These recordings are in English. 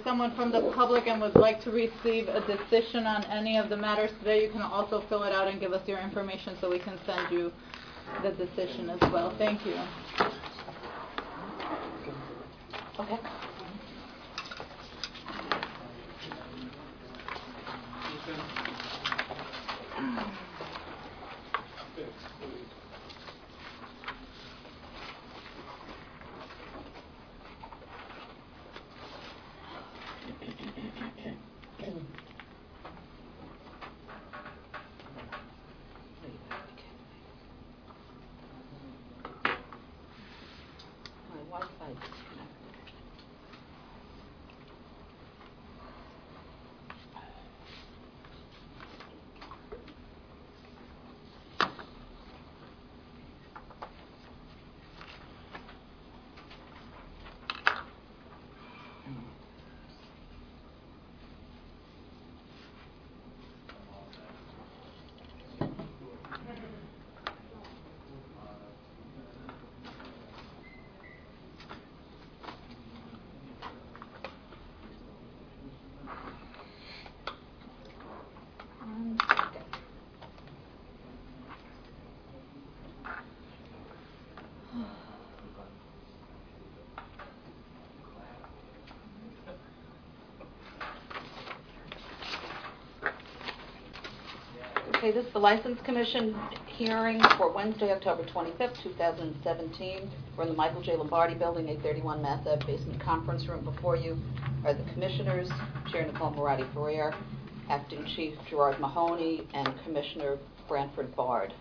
someone from the public and would like to receive a decision on any of the matters today, you can also fill it out and give us your information so we can send you the decision as well. Thank you. Okay. My Wi-Fi disconnected. Okay, this is the License Commission hearing for Wednesday, October 25th, 2017. We're in the Michael J. Lombardi Building, 831 Mass Ave, basement conference room. Before you are the Commissioners, Chair Nicole Moratti-Ferrer, Acting Chief Gerard Mahoney, and Commissioner Branford Bard.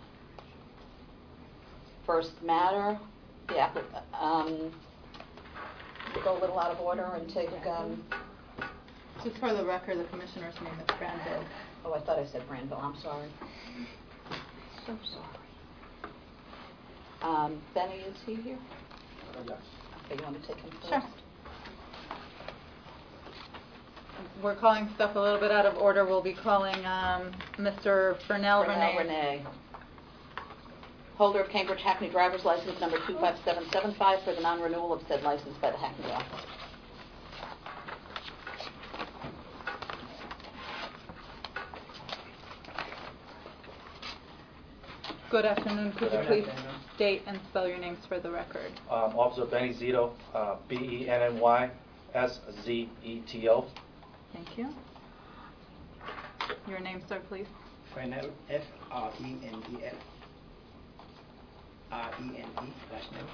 First matter, we'll go a little out of order and take... Just for the record, the Commissioner's name is Granville. Oh, I thought I said Granville. I'm sorry. So sorry. Benny, is he here? Yes. Okay, you want to take him first? Sure. We're calling stuff a little bit out of order. We'll be calling Mr. Fernell Rene. Holder of Cambridge Hackney driver's license number 25775 for the non-renewal of said license by the Hackney office. Good afternoon. Could you please state and spell your names for the record? Officer Benny Zito, BENNYSZETO. Thank you. Your name, sir, please. Frenel, F-R-E-N-E-L. R-E-N-E, last name.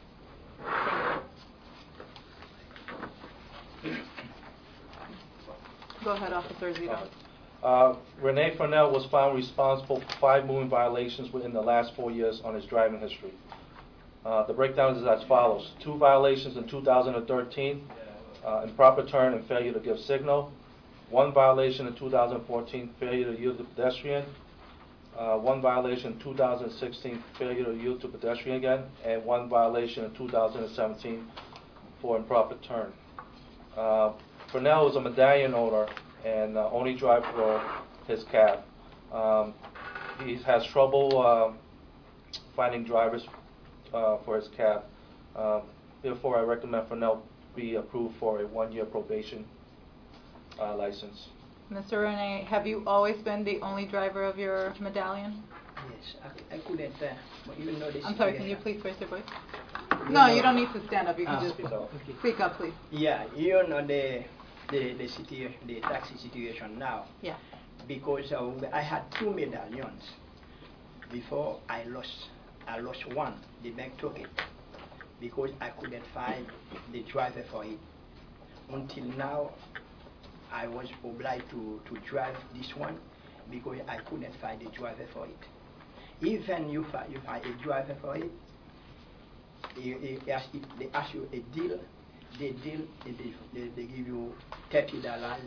Go ahead, Officer Zito. Rene Fernell was found responsible for 5 moving violations within the last 4 years on his driving history. The breakdown is as follows. 2 violations in 2013, improper turn and failure to give signal. 1 violation in 2014, failure to yield to pedestrian. 1 violation in 2016, failure to yield to pedestrian again. And 1 violation in 2017 for improper turn. Fernell is a medallion owner and only drive for his cab. He has trouble finding drivers for his cab. Therefore, I recommend Fernell be approved for a 1-year probation license. Mr. Rene, have you always been the only driver of your medallion? Yes, I couldn't, but even though this... I'm sorry, can you please raise your voice? No, you don't need to stand up. You can just speak up, please. Yeah, you know the situation, the taxi situation now. Yeah. Because I had 2 medallions. Before I lost one. The bank took it because I couldn't find the driver for it. Until now, I was obliged to drive this one because I couldn't find the driver for it. Even you find a driver for it, they ask you a deal. They give you $30, $25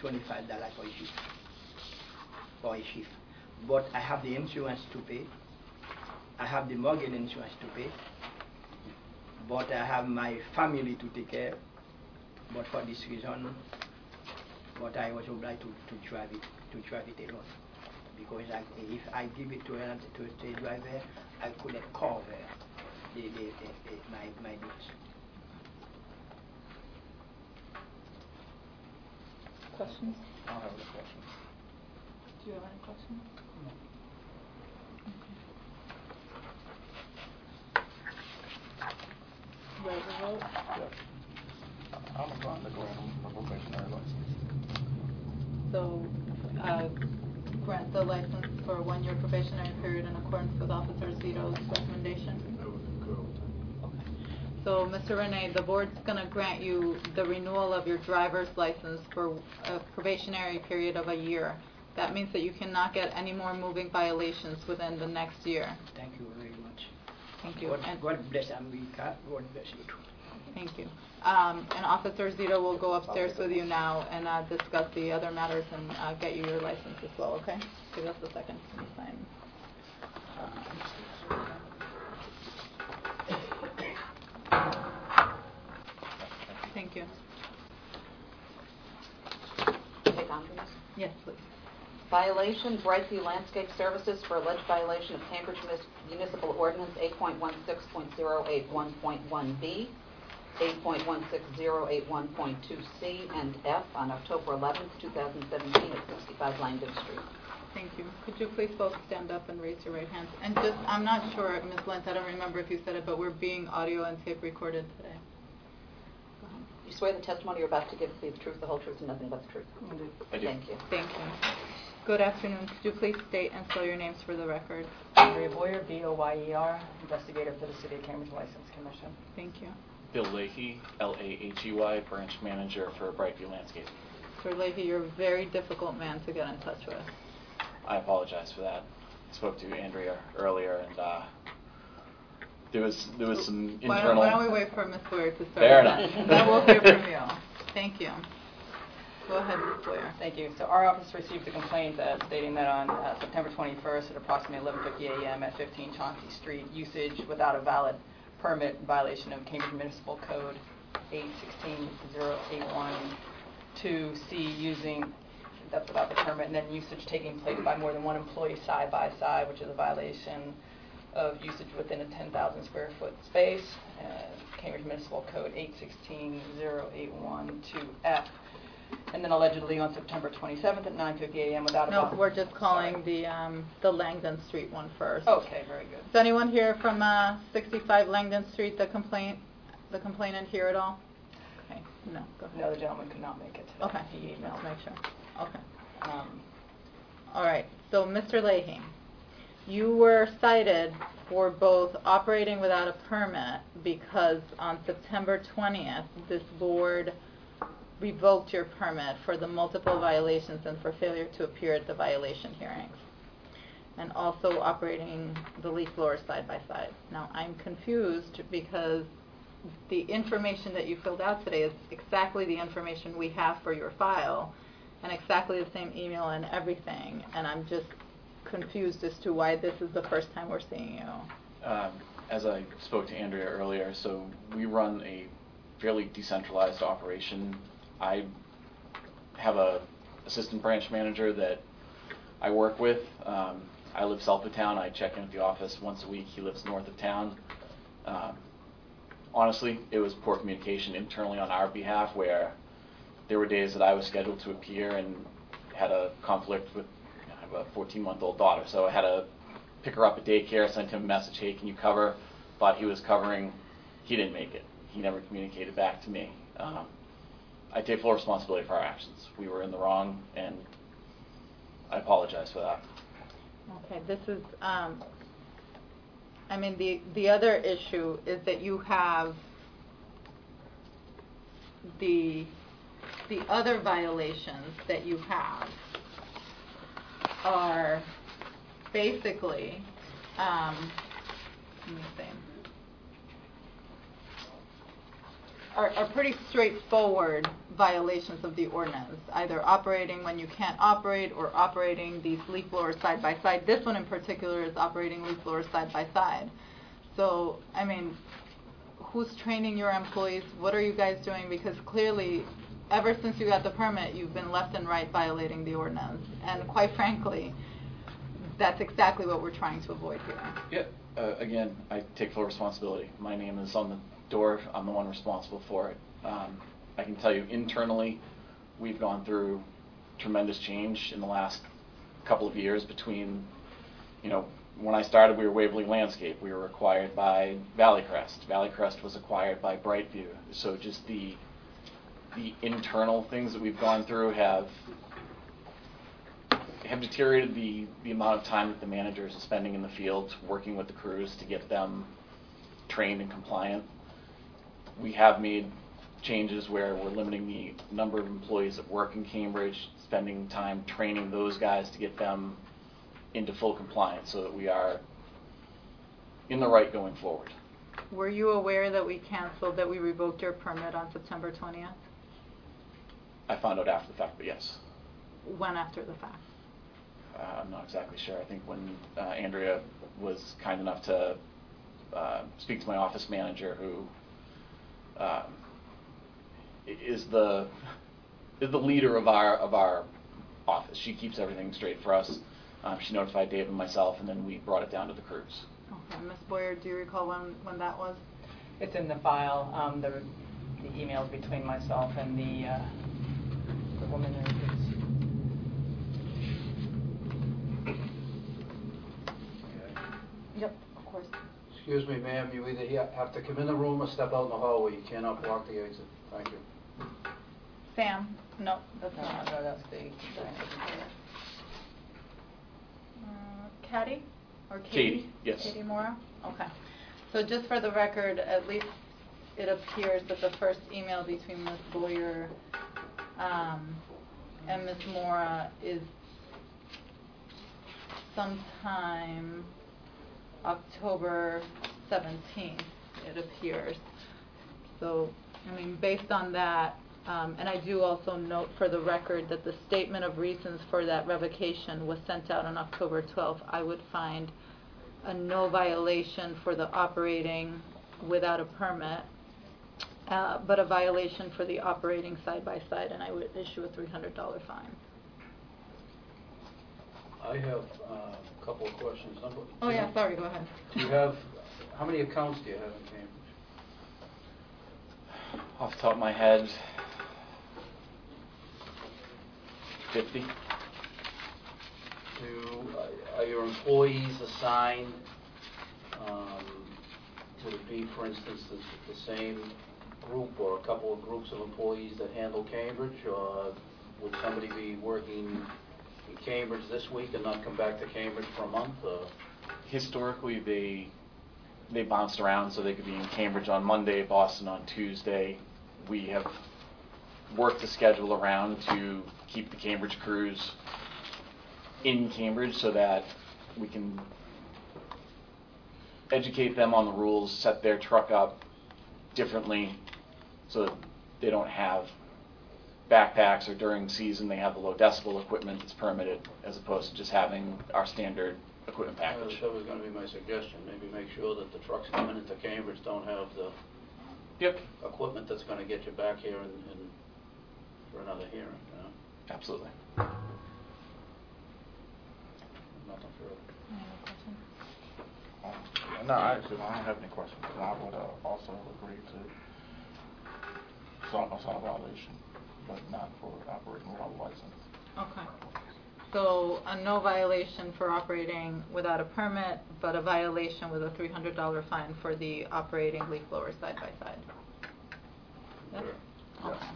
for a shift. But I have the insurance to pay. I have the mortgage insurance to pay. But I have my family to take care. But for this reason, but I was obliged to drive it alone. Because if I give it to a driver, I couldn't cover my needs. questions? I don't have any questions. Do you have any questions? Ready to vote? Yes. I'm going to grant him a probationary license. So, grant the license for a 1-year probationary period in accordance with Officer Zito's recommendation? I would concur with that. Okay. So, Mr. Renee, the board's gonna grant you the renewal of your driver's license for a probationary period of a year. That means that you cannot get any more moving violations within the next year. Thank you very much. Thank you. God, And- God bless America. God bless you too. Thank you. And Officer Zito will go upstairs with you now and discuss the other matters and get you your license as well, okay? Give us a second to sign. Thank you. Take on, please. Yes, please. Violation, Brightview Landscape Services for alleged violation of Cambridge Municipal Ordinance 8.16.081.1b, 8.16081.2c, and f on October 11th, 2017 at 65 Langdon Street. Thank you. Could you please both stand up and raise your right hands? And just, I'm not sure, Ms. Lentz, I don't remember if you said it, but we're being audio and tape recorded today. Go ahead. You swear the testimony you're about to give be the truth, the whole truth, and nothing but the truth? I do. Thank you. Thank you. Good afternoon. Could you please state and spell your names for the record? Andrea Boyer, B-O-Y-E-R, investigator for the City of Cambridge License Commission. Thank you. Bill Leahy, L-A-H-E-Y, branch manager for Brightview Landscape. Sir Leahy, you're a very difficult man to get in touch with. I apologize for that. I spoke to Andrea earlier, and there was some internal... Why don't we wait for Ms. Boyer to start? Fair then? enough. Then we'll hear from you. Thank you. Go ahead, Ms. Boyer. Thank you. So our office received a complaint stating that on September 21st at approximately 11:50 a.m. at 15 Chauncey Street, usage without a valid permit in violation of Cambridge Municipal Code 816.081.2c using, that's without the permit, and then usage taking place by more than one employee side by side, which is a violation of usage within a 10,000 square foot space, Cambridge Municipal Code 816.081.2f. And then allegedly on September 27th at 9:50 a.m. without a No, bond. we're just calling the Langdon Street one first. Okay, very good. Is anyone here from 65 Langdon Street, the complainant here at all? Okay, no, go ahead. No, the gentleman could not make it today. Okay, He let's emailed. make sure. Okay. Um, All right, so Mr. Leahy, you were cited for both operating without a permit because on September 20th, this board revoked your permit for the multiple violations and for failure to appear at the violation hearings, and also operating the leaf blowers side by side. Now, I'm confused because the information that you filled out today is exactly the information we have for your file, and exactly the same email and everything, and I'm just confused as to why this is the first time we're seeing you. As I spoke to Andrea earlier, so we run a fairly decentralized operation. I have a assistant branch manager that I work with. I live south of town. I check in at the office once a week. He lives north of town. Honestly, it was poor communication internally on our behalf, where there were days that I was scheduled to appear and had a conflict with, I have a 14-month-old daughter, so I had to pick her up at daycare, sent him a message, hey, can you cover? Thought he was covering. He didn't make it. He never communicated back to me. I take full responsibility for our actions. We were in the wrong, and I apologize for that. Okay, this is, I mean, the other issue is that you have the other violations that you have are basically, let me see, are pretty straightforward violations of the ordinance, either operating when you can't operate or operating these leaf blowers side by side. This one in particular is operating leaf blowers side by side. So, I mean, who's training your employees? What are you guys doing? Because clearly, ever since you got the permit, you've been left and right violating the ordinance. And quite frankly, that's exactly what we're trying to avoid here. Yeah. Again, I take full responsibility. My name is on the door. I'm the one responsible for it. I can tell you internally, we've gone through tremendous change in the last couple of years between, when I started, we were Waverly Landscape. We were acquired by Valley Crest. Valley Crest was acquired by Brightview. So just the internal things that we've gone through have deteriorated the amount of time that the managers are spending in the field working with the crews to get them trained and compliant. We have made changes where we're limiting the number of employees that work in Cambridge, spending time training those guys to get them into full compliance so that we are in the right going forward. Were you aware that we revoked your permit on September 20th? I found out after the fact, but yes. When after the fact? I'm not exactly sure. I think when Andrea was kind enough to speak to my office manager, who is the leader of our office. She keeps everything straight for us. She notified Dave and myself, and then we brought it down to the crews. Okay, Ms. Boyer, do you recall when that was? It's in the file, the emails between myself and the woman who Yep, of course. Excuse me, ma'am, you either have to come in the room or step out in the hallway. You cannot block the exit. Thank you. Sam? No, that's not. No, that's the Katie? Or Katie? Katie, yes. Katie Mora? Okay. So just for the record, at least it appears that the first email between Ms. Boyer and Ms. Mora is sometime October 17th, it appears. So, based on that, and I do also note for the record that the statement of reasons for that revocation was sent out on October 12th. I would find a no violation for the operating without a permit, but a violation for the operating side by side, and I would issue a $300 fine. I have a couple of questions. Oh yeah, sorry, go ahead. How many accounts do you have in Cambridge? Off the top of my head, 50. Are your employees assigned, would it be, for instance, the same group or a couple of groups of employees that handle Cambridge, or would somebody be working in Cambridge this week and not come back to Cambridge for a month? Historically, they bounced around, so they could be in Cambridge on Monday, Boston on Tuesday. We have worked the schedule around to keep the Cambridge crews in Cambridge so that we can educate them on the rules, set their truck up differently so that they don't have backpacks, or during season they have the low decibel equipment that's permitted, as opposed to just having our standard equipment package. That was going to be my suggestion. Maybe make sure that the trucks coming into Cambridge don't have the equipment that's going to get you back here and for another hearing. Absolutely. Nothing further. Any other questions? No, actually, I don't have any questions. I would also agree to some violation, but not for operating without a license. Okay. So a no violation for operating without a permit, but a violation with a $300 fine for the operating leaf blower side by side. Yep. Sure. Okay.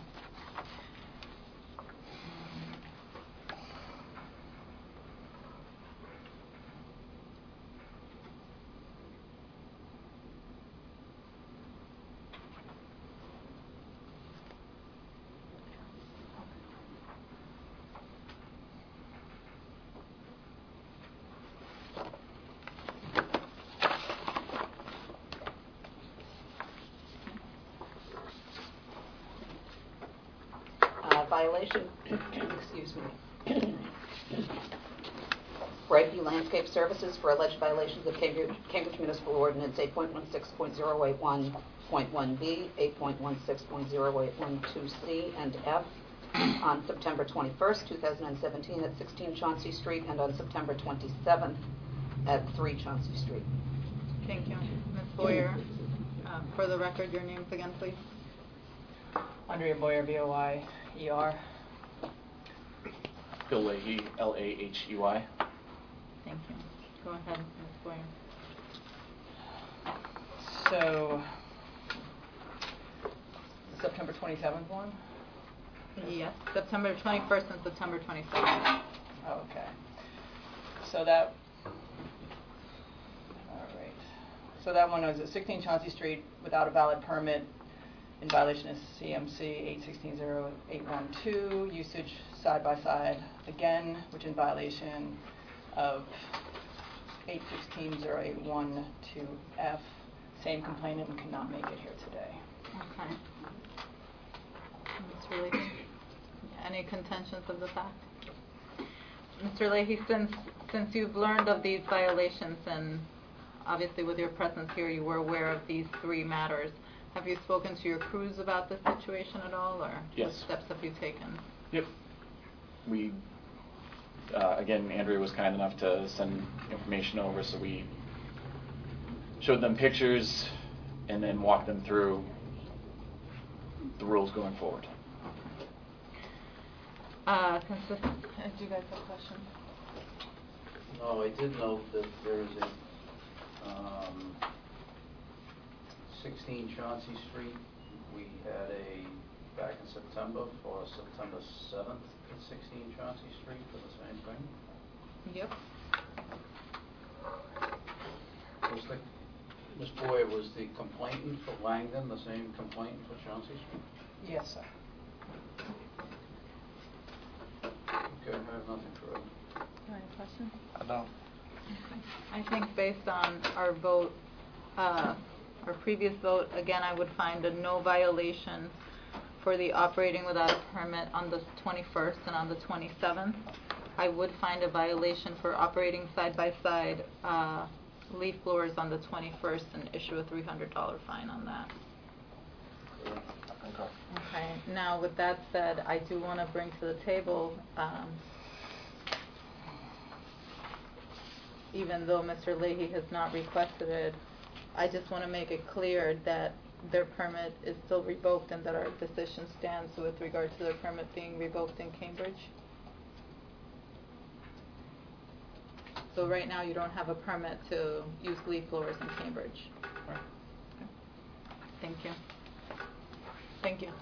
Violation, excuse me. Brightview Landscape Services for alleged violations of Cambridge Municipal Ordinance 8.16.081.1b, 8.16.081.2c, and f on September 21st, 2017 at 16 Chauncey Street, and on September 27th at 3 Chauncey Street. Thank you. Ms. Boyer, for the record, your names again, please. Andrea Boyer, B-O-Y-E-R. Bill Leahy, L-A-H-E-Y. Thank you. Go ahead, Ms. Boyer. So, the September 27th one? Yes, September 21st and September 27th. Oh, okay. So that, all right. So that one was at 16 Chauncey Street without a valid permit in violation of CMC 8160812, usage side by side again, which in violation of 8160812F. Same complainant and cannot make it here today. Okay. Mr. Leahy, any contentions of the fact? Mr. Leahy, since you've learned of these violations, and obviously with your presence here you were aware of these three matters, have you spoken to your crews about this situation at all, or Yes. what steps have you taken? Yep. We, again, Andrea was kind enough to send information over, so we showed them pictures and then walked them through the rules going forward. Do you guys have questions? No, I did note that there's a 16 Chauncey Street. We had back in September for September 7th at 16 Chauncey Street for the same thing. Yep. Ms. Boyer, was the complainant for Langdon the same complainant for Chauncey Street? Yes, sir. Okay, I have nothing further. Any questions? I don't. Okay. I think based on our vote, our previous vote, again, I would find a no violation for the operating without a permit on the 21st and on the 27th. I would find a violation for operating side-by-side leaf blowers on the 21st and issue a $300 fine on that. Okay. Okay, now with that said, I do want to bring to the table, even though Mr. Leahy has not requested it, I just want to make it clear that their permit is still revoked and that our decision stands with regard to their permit being revoked in Cambridge. So right now you don't have a permit to use leaf blowers in Cambridge. Right. Okay. Thank you. Thank you.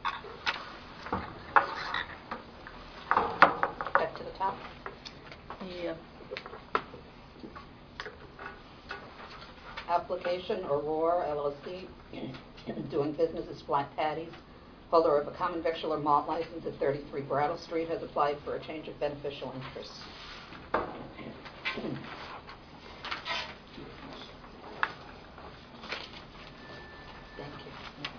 Back to the top. Yep. Application Aurora LLC, doing business as Flat Patties, holder of a common victular malt license at 33 Brattle Street, has applied for a change of beneficial interest. Thank you.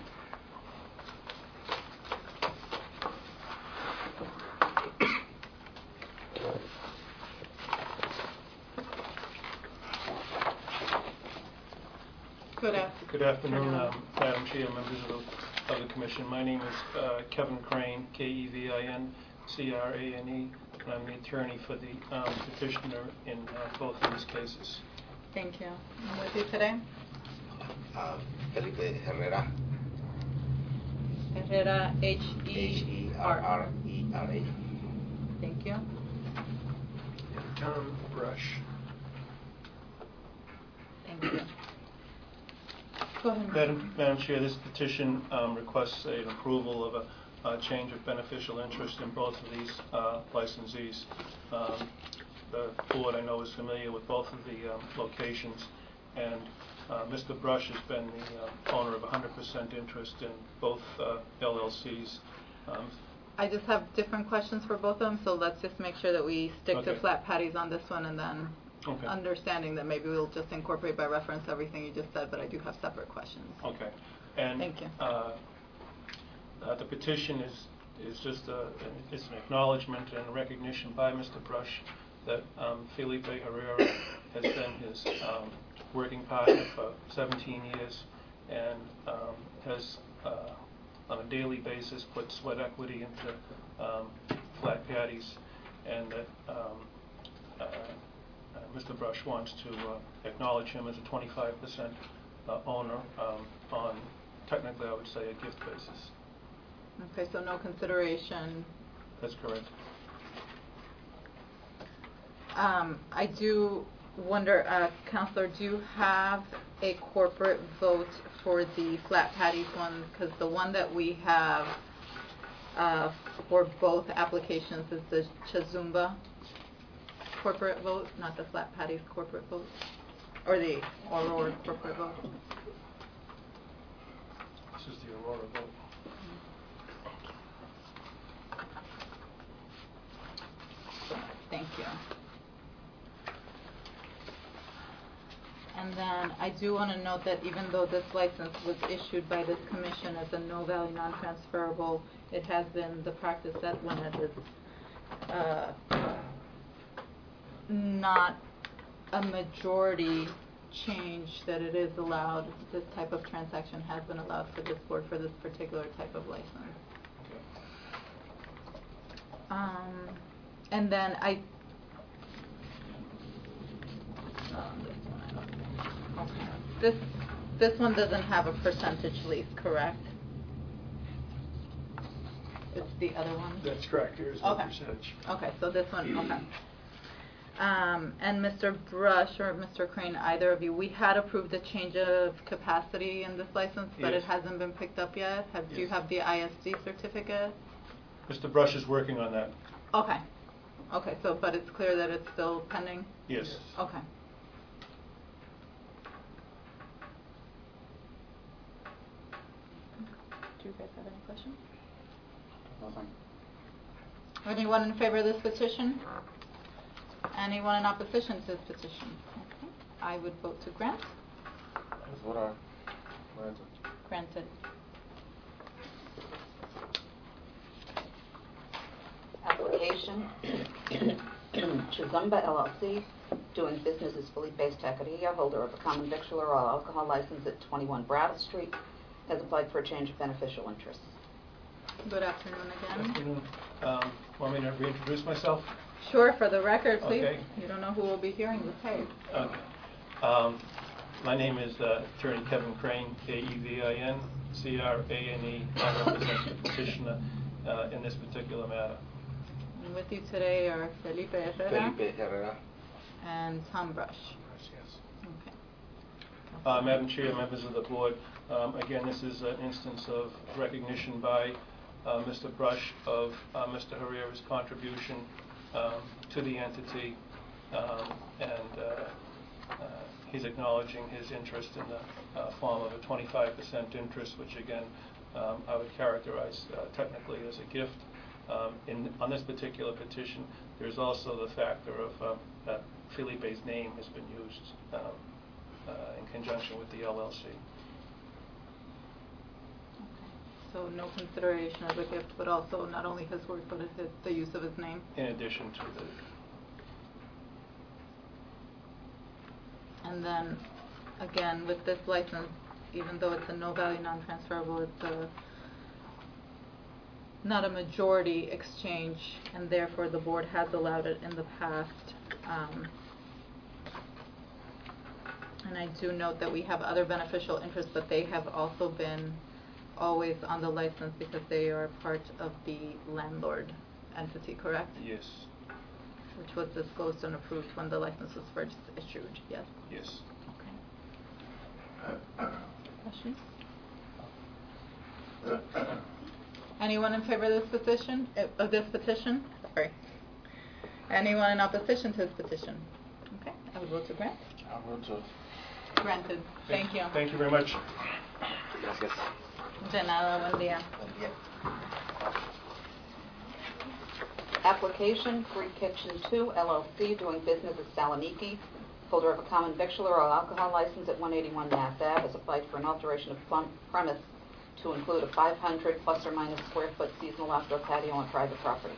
Good afternoon. Good afternoon, Madam Chair, members of the Commission. My name is Kevin Crane, K-E-V-I-N-C-R-A-N-E, and I'm the attorney for the petitioner in both of these cases. Thank you. And with you today? Felipe Herrera. Herrera, H-E-R-R. H-E-R-R-E-R-A. Thank you. Tom Brush. Thank you. Go ahead. Madam Chair, this petition requests an approval of a change of beneficial interest in both of these licensees. The board, I know, is familiar with both of the locations, and Mr. Brush has been the owner of 100% interest in both LLCs. I just have different questions for both of them, so let's just make sure that we stick to Okay. flat patties on this one, and then Okay. understanding that maybe we'll just incorporate by reference everything you just said, but I do have separate questions. Okay. And Thank you. The petition is just it's an acknowledgement and a recognition by Mr. Brush that Felipe Herrera has been his working partner for 17 years and has on a daily basis put sweat equity into Flat Patties, and that Mr. Brush wants to acknowledge him as a 25% owner on, technically I would say, a gift basis. Okay, so no consideration. That's correct. I do wonder, Counselor, do you have a corporate vote for the flat patties one? Because the one that we have for both applications is the Chazumba corporate vote, not the flat patties corporate vote, or the Aurora corporate vote. This is the Aurora vote. Thank you. And then I do want to note that even though this license was issued by this commission as a no-value, non-transferable, it has been the practice that when it is not a majority change, that it is allowed, this type of transaction has been allowed for this board for this particular type of license. Okay. And then this one doesn't have a percentage lease, correct? It's the other one? That's correct. Here's the Okay. percentage. Okay, so this one, okay. And Mr. Brush or Mr. Crane, either of you, we had approved the change of capacity in this license, but it Yes. hasn't been picked up yet. Do you Yes. have the ISD certificate? Mr. Brush is working on that. Okay. Okay, so, but it's clear that it's still pending? Yes. Okay. Do you guys have any questions? Nothing. Anyone in favor of this petition? Anyone in opposition to this petition? Okay. I would vote to grant. That's what I granted. Granted. Application, Chizumba LLC, doing business as Felipe's Taqueria, holder of a common victular all alcohol license at 21 Brattle Street, has applied for a change of beneficial interest. Good afternoon again. Afternoon. Want me to reintroduce myself? Sure, for the record, please. Okay. You don't know who will be hearing the tape. Okay. My name is Attorney Kevin Crane, K-E-V-I-N, C-R-A-N-E. I represent the petitioner in this particular matter. And with you today are Felipe Herrera Felipe Herrera. and Tom Brush. Yes. Okay. Madam Chair, members of the board, again, this is an instance of recognition by Mr. Brush of Mr. Herrera's contribution to the entity, and he's acknowledging his interest in the form of a 25% interest, which again, I would characterize technically as a gift. On this particular petition, there's also the factor of that Felipe's name has been used in conjunction with the LLC. So no consideration of a gift, but also not only his work, but the use of his name. In addition to the... And then, again, with this license, even though it's a no-value, non-transferable, it's not a majority exchange, and therefore the board has allowed it in the past. And I do note that we have other beneficial interests, but they have also been always on the license because they are part of the landlord entity, correct? Yes. Which was disclosed and approved when the license was first issued, yes? Yes. Okay. Questions? Anyone in favor of this petition? Sorry. Anyone in opposition to this petition? Okay, I would vote to grant. I vote to. Granted. Thank you. Thank you very much. Gracias. De nada, buen día. Buen día. Application, Greek Kitchen 2 LLC, doing business as Saloniki, holder of a common victular or alcohol license at 181 Mass Ave, has applied for an alteration of premise to include a 500 plus or minus square foot seasonal outdoor patio on private property.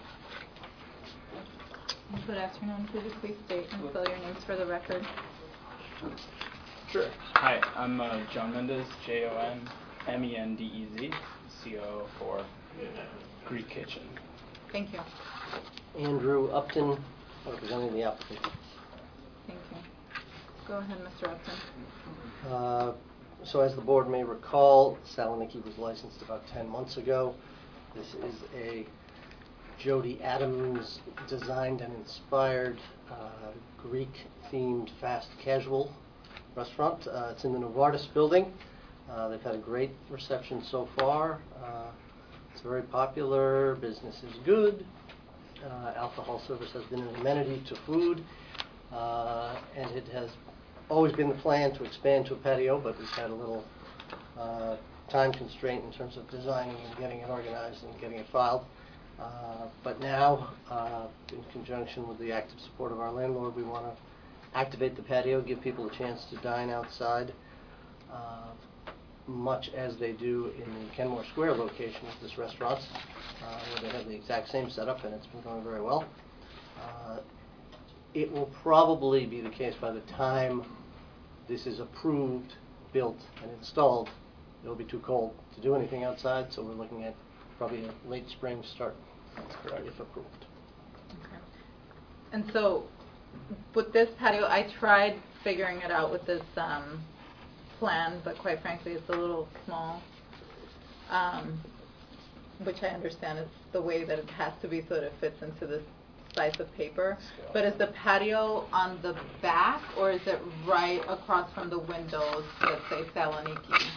Good afternoon. Could you please state and spell your names for the record? Sure. Hi, I'm John Mendez, Jon-Mendez, CO for Greek Kitchen. Thank you. Andrew Upton, representing the applicant. Thank you. Go ahead, Mr. Upton. So as the board may recall, Saloniki was licensed about 10 months ago. This is a Jody Adams designed and inspired Greek-themed fast casual restaurant. It's in the Novartis building. They've had a great reception so far. It's very popular. Business is good. Alcohol service has been an amenity to food. And it has always been the plan to expand to a patio, but we've had a little time constraint in terms of designing and getting it organized and getting it filed. But now, in conjunction with the active support of our landlord, we want to activate the patio, give people a chance to dine outside, much as they do in the Kenmore Square location of this restaurant, where they have the exact same setup, and it's been going very well. It will probably be the case by the time this is approved, built, and installed, it'll be too cold to do anything outside, so we're looking at probably a late spring start. That's correct, if approved. Okay. And so, with this patio, I tried figuring it out with this plan, but quite frankly, it's a little small, which I understand is the way that it has to be so that it fits into this size of paper. But is the patio on the back, or is it right across from the windows that say Saloniki?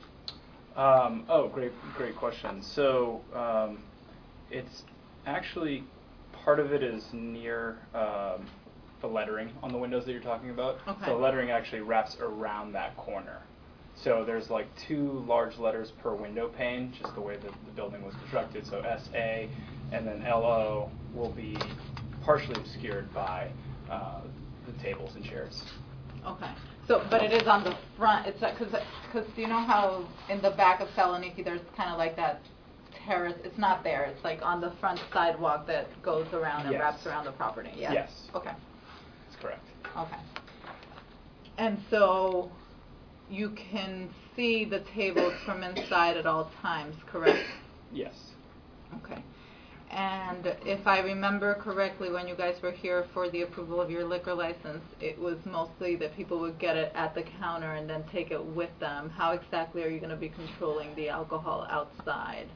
Great question. So it's actually, part of it is near the lettering on the windows that you're talking about. Okay. So the lettering actually wraps around that corner. So there's like 2 large letters per window pane, just the way that the building was constructed. So SA and then LO will be partially obscured by the tables and chairs. Okay. So, but it is on the front. It's because you know how in the back of Saloniki there's kind of like that terrace. It's not there. It's like on the front sidewalk that goes around and Yes. wraps around the property. Yes. Yes. Okay. That's correct. Okay. And so you can see the tables from inside at all times, correct? Yes. Okay. And if I remember correctly, when you guys were here for the approval of your liquor license, it was mostly that people would get it at the counter and then take it with them. How exactly are you going to be controlling the alcohol outside?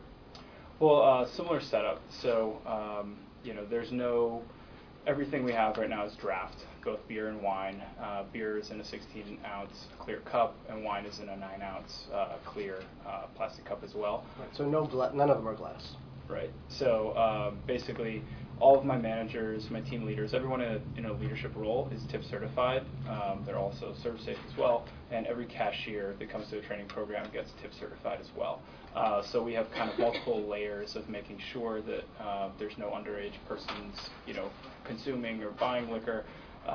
Well, similar setup. So, there's everything we have right now is draft, both beer and wine. Beer is in a 16-ounce clear cup, and wine is in a 9-ounce clear plastic cup as well. Right, so none of them are glass. Right. So basically, all of my managers, my team leaders, everyone in a leadership role is TIP certified. They're also serve safe as well, and every cashier that comes to a training program gets TIP certified as well. So we have kind of multiple layers of making sure that there's no underage persons, consuming or buying liquor.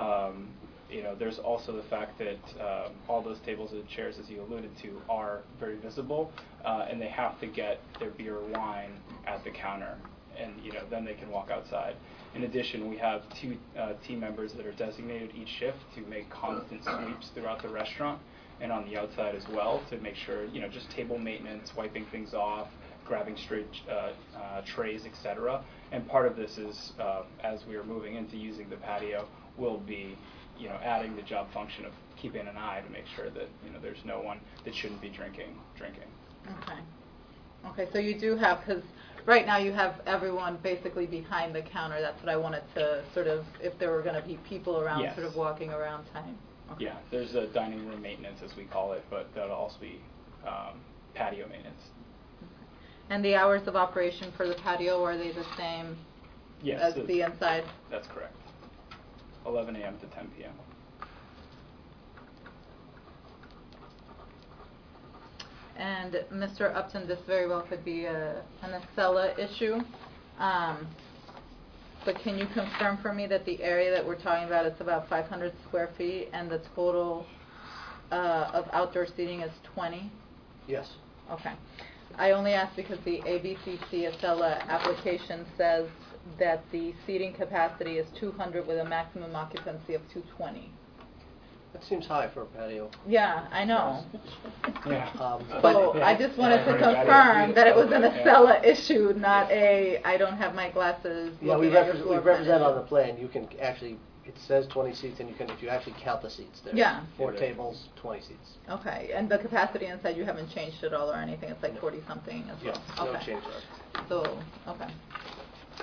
There's also the fact that all those tables and chairs, as you alluded to, are very visible, and they have to get their beer or wine at the counter, and then they can walk outside. In addition, we have 2 team members that are designated each shift to make constant sweeps throughout the restaurant and on the outside as well, to make sure, just table maintenance, wiping things off, grabbing straight trays, etc. And part of this is, as we are moving into using the patio, will be adding the job function of keeping an eye to make sure that there's no one that shouldn't be drinking. Okay. Okay, so you do have, because right now you have everyone basically behind the counter. That's what I wanted to sort of, if there were going to be people around, Yes. sort of walking around time. Okay. Yeah, there's a dining room maintenance, as we call it, but that'll also be patio maintenance. And the hours of operation for the patio, are they the same Yes, as the inside? That's correct. 11 a.m. to 10 p.m. And Mr. Upton, this very well could be an Acela issue. But can you confirm for me that the area that we're talking about is about 500 square feet and the total of outdoor seating is 20? Yes. Okay. I only ask because the ABCC Acela application says that the seating capacity is 200 with a maximum occupancy of 220. That seems high for a patio. Yeah, I know. Yeah. So I just wanted to confirm that it was an Acela issue, not a, I don't have my glasses. Yeah, we looking at your represent floor plan on the issue. plan. You can actually, it says 20 seats, and if you actually count the seats there. Yeah. 4 tables, 20 seats. Okay, and the capacity inside you haven't changed at all or anything? It's like 40-something as well? Yes, no Okay. change there. So, okay.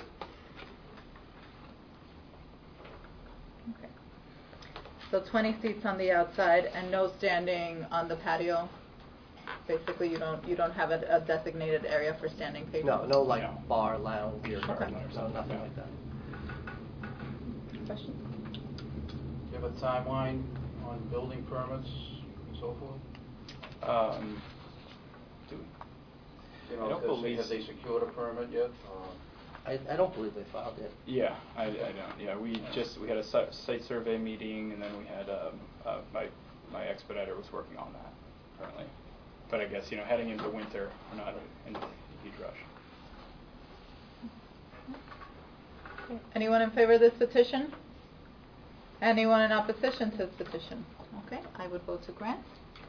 Okay. So 20 seats on the outside and no standing on the patio? Basically, you don't have a designated area for standing patrons? No, like No. bar, lounge, beer garden, Okay. no, nothing like that. Questions? Do you have a timeline on building permits and so forth? Do You I know, don't believe have they secured a permit yet? I don't believe they filed it. Yeah, I don't. Yeah, we had a site survey meeting, and then we had my expediter was working on that currently. But I guess heading into winter, we're not in a huge rush. Anyone in favor of this petition? Anyone in opposition to this petition? Okay, I would vote to grant.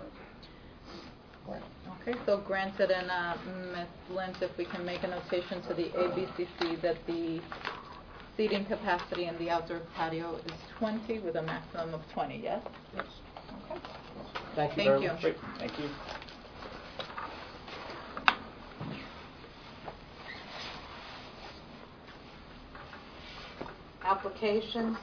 Okay, so granted, and Ms. Lynch, if we can make a notation to the ABCC that the seating capacity in the outdoor patio is 20 with a maximum of 20, yes? Yes. Okay. Thank you Thank very you. much. Great, thank you. Application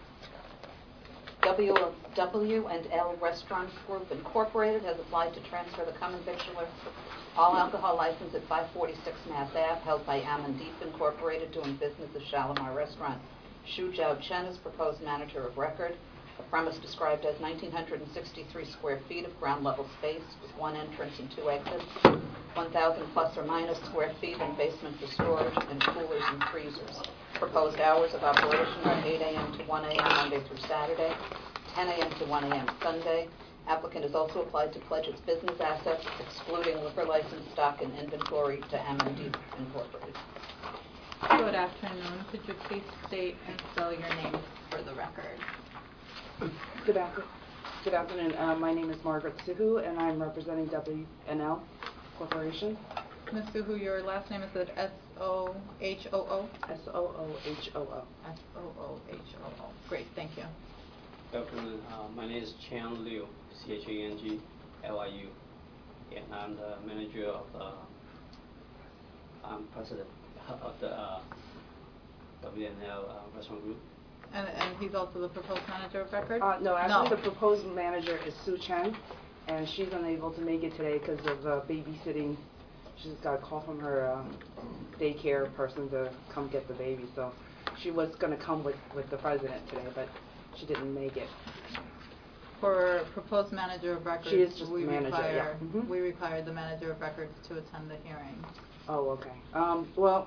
W&L Restaurant Group Incorporated has applied to transfer the common victualler all alcohol license at 546 Mass Ave, held by Amandeep Incorporated, doing business as Shalimar Restaurant. Shu Jiao Chen is proposed manager of record. A premise described as 1,963 square feet of ground level space with one entrance and two exits, 1,000 plus or minus square feet in basement for storage, and coolers and freezers. Proposed hours of operation are 8 a.m. to 1 a.m. Monday through Saturday, 10 a.m. to 1 a.m. Sunday. Applicant has also applied to pledge its business assets, excluding liquor license, stock, and inventory, to Amandeep Incorporated. Good afternoon. Could you please state and spell your name for the record? Good afternoon. My name is Margaret Suhu, and I'm representing W&L Corporation. Ms. Suhu, your last name is it S-O-H-O-O? S-O-O-H-O-O. S-O-O-H-O-O. Great, thank you. Good afternoon. My name is Chang Liu, C-H-A-N-G-L-I-U, and I'm the manager of I'm president of the W&L Restaurant Group. And he's also the proposed manager of record? No, actually the proposed manager is Sue Chen, and she's unable to make it today because of babysitting. She's got a call from her daycare person to come get the baby, so she was going to come with the president today, but she didn't make it. For proposed manager of records, she is just the manager, yeah. Mm-hmm. We require the manager of records to attend the hearing. Oh, okay. Well,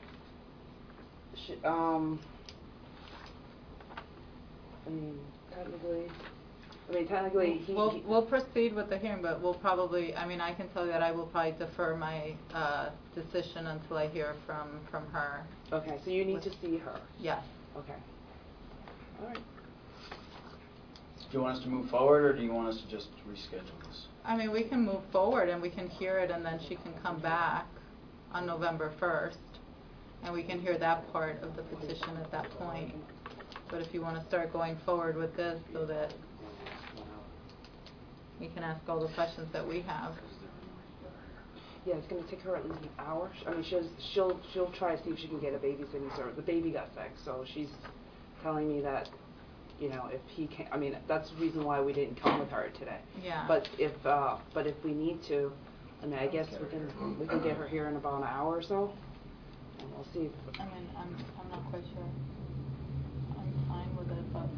technically, we'll proceed with the hearing, but we'll probably, I can tell you that I will probably defer my decision until I hear from her. Okay, so you need to see her? Yes. Okay. All right. Do you want us to move forward, or do you want us to just reschedule this? We can move forward and we can hear it, and then she can come back on November 1st, and we can hear that part of the petition at that point. But if you want to start going forward with this so that we can ask all the questions that we have. Yeah, it's going to take her at least an hour. She'll try to see if she can get a babysitting service. The baby got sick, so she's telling me that, if he can, that's the reason why we didn't come with her today. Yeah. But if we need to, I guess we can get her here in about an hour or so, and we'll see. I'm not quite sure. I'm fine with it, but.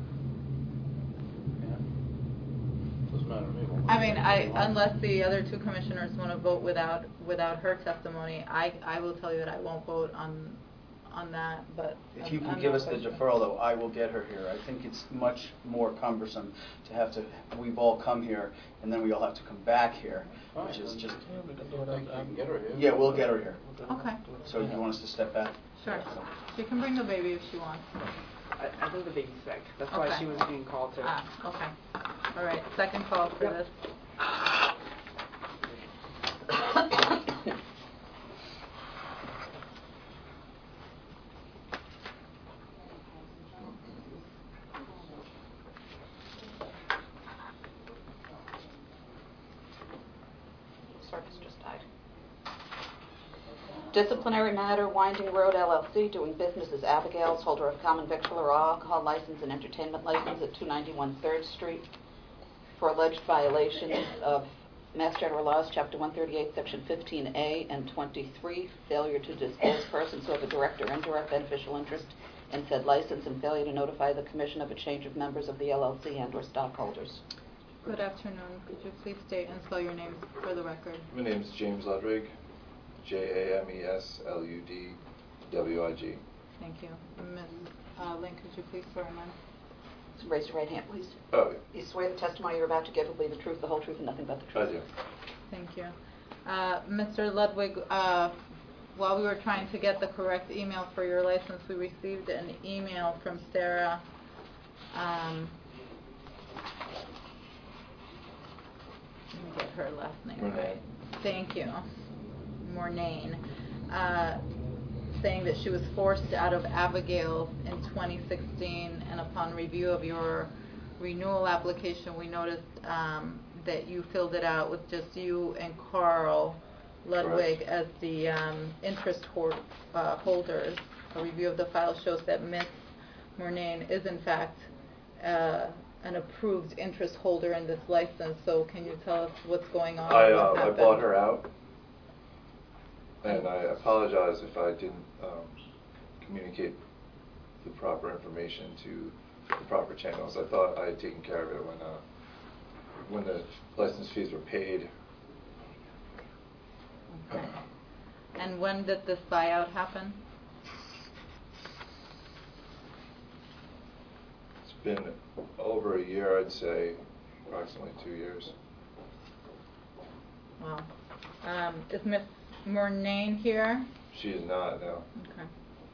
Doesn't matter to me. Unless the other two commissioners want to vote without her testimony, I will tell you that I won't vote on that, but. If you can give us the deferral, though, I will get her here. I think it's much more cumbersome to we've all come here, and then we all have to come back here, which is just. Get her here. Yeah, we'll get her here. Okay. So you want us to step back? Sure. She can bring the baby if she wants. I think the baby's sick. That's why she was being called to. Okay. All right. Second call for this. Service just died. Disciplinary matter, Winding Road LLC, doing business as Abigail's, holder of common victular alcohol license and entertainment license at 291 3rd Street, for alleged violations of Mass General Laws, Chapter 138, Section 15A and 23, failure to disclose persons who have a direct or indirect beneficial interest in said license, and failure to notify the Commission of a change of members of the LLC and/or stockholders. Good afternoon. Could you please state and spell your name for the record? My name is James Ludwig, Jamesludwig. Thank you. Ms. Lynn, could you please swear him in? So raise your right hand, please. Oh, You swear the testimony you're about to give will be the truth, the whole truth, and nothing but the I truth? do. Thank you. Mr. Ludwig, while we were trying to get the correct email for your license, we received an email from Sarah. Let me get her last name right. Thank you. Mornane. Saying that she was forced out of Abigail's in 2016, and upon review of your renewal application, we noticed that you filled it out with just you and Carl Ludwig as the interest holders. A review of the file shows that Ms. Mornane is in fact an approved interest holder in this license. So can you tell us what's going on? I bought her out, and I apologize if I didn't communicate the proper information to the proper channels. I thought I had taken care of it when the license fees were paid. Okay. And when did this buyout happen? It's been over a year, I'd say, approximately 2 years. Wow. Is Ms. Mornane here? She is not, no. Okay.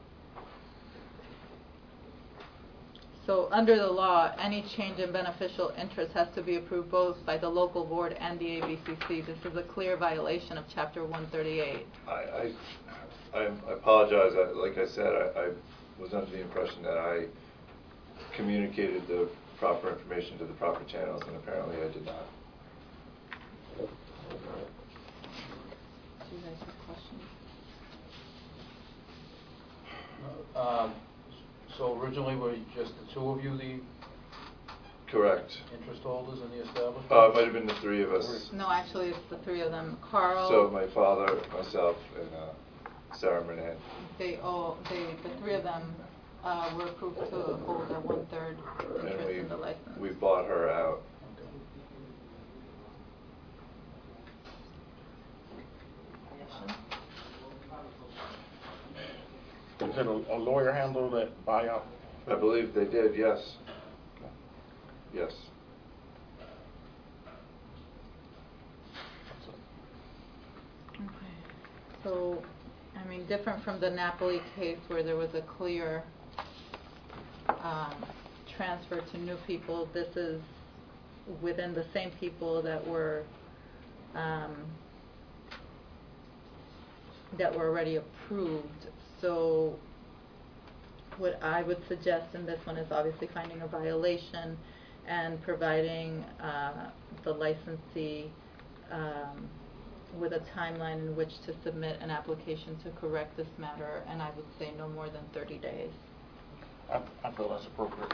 So under the law, any change in beneficial interest has to be approved both by the local board and the ABCC. This is a clear violation of Chapter 138. I apologize. Like I said, I was under the impression that I communicated the proper information to the proper channels, and apparently I did not. Do you guys have questions? So originally, were just the two of you the Correct. interest holders in the establishment? It might have been the three of us. No, actually, it's the three of them. Carl. So my father, myself, and Sarah Mornane. The three of them were approved to hold a 1/3 interest in the license. We bought her out. Did a lawyer handle that buyout? I believe they did, yes. Yes. Okay. So, I mean, different from the Napoli case where there was a clear transfer to new people, this is within the same people that were already approved. So what I would suggest in this one is obviously finding a violation and providing the licensee with a timeline in which to submit an application to correct this matter, and I would say no more than 30 days. I feel that's appropriate.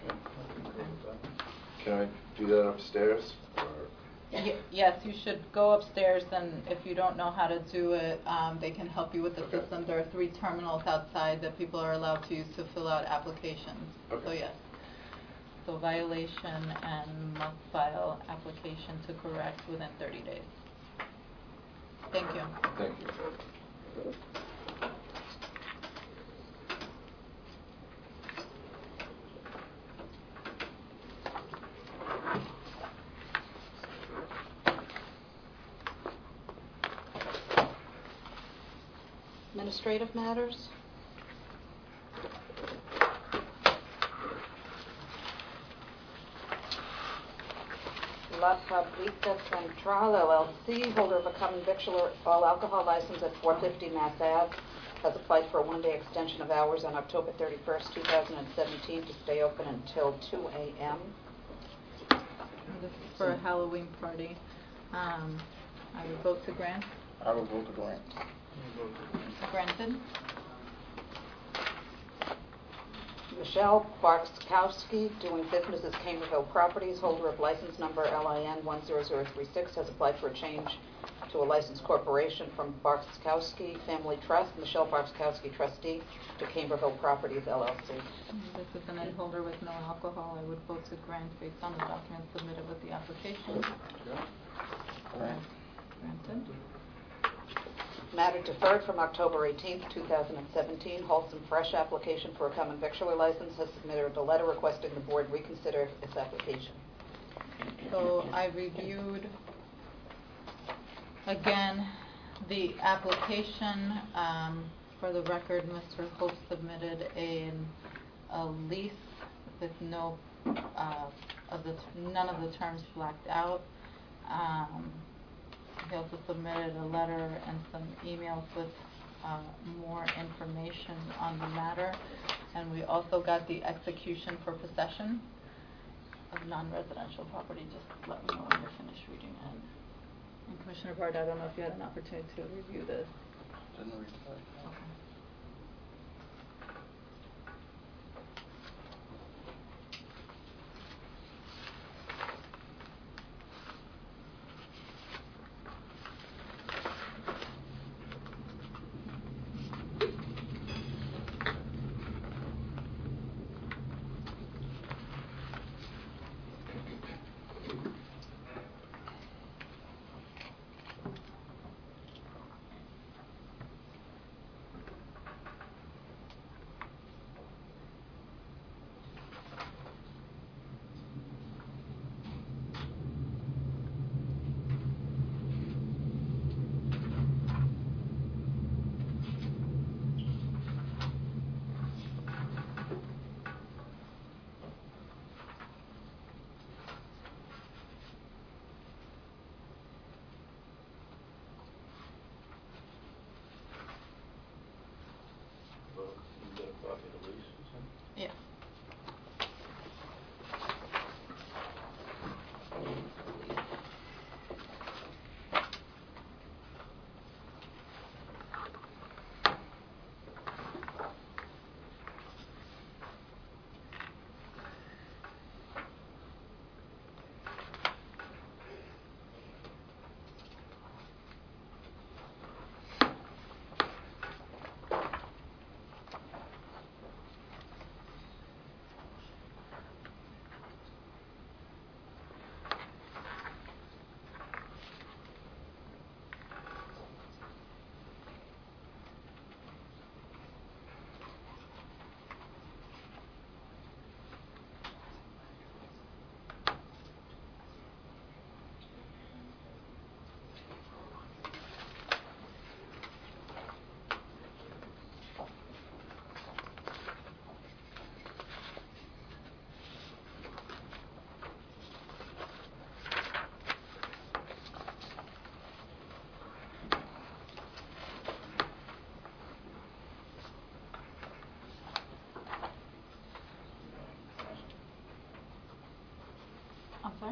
Can I do that upstairs? Or? Yes, you should go upstairs, and if you don't know how to do it, they can help you with the system. There are 3 terminals outside that people are allowed to use to fill out applications. So yes. So violation and must file application to correct within 30 days. Thank you. Thank you. Administrative matters? La Fabrica Central LLC, holder of a common victular all alcohol license at 450 Mass Ave, has applied for a 1-day extension of hours on October 31st, 2017 to stay open until 2 a.m. This is for a Halloween party. I would vote to grant. I would vote to grant. Granted. Michelle Barskowski, doing business as Cambridgeville Properties, holder of license number LIN 10036, has applied for a change to a licensed corporation from Barskowski Family Trust, Michelle Barskowski trustee, to Cambridgeville Properties LLC. This is an end holder with no alcohol. I would vote to grant based on the documents submitted with the application. Granted. Matter deferred from October 18th, 2017. Wholesome Fresh application for a common victualler license has submitted a letter requesting the board reconsider its application. So I reviewed again the application. For the record, Mr. Hope submitted a lease with no none of the terms blacked out. He also submitted a letter and some emails with more information on the matter. And we also got the execution for possession of non-residential property. Just let me know when you're finished reading it. And Commissioner Bard, I don't know if you had an opportunity to review this. Didn't read that. Okay. Yes. I'm sorry?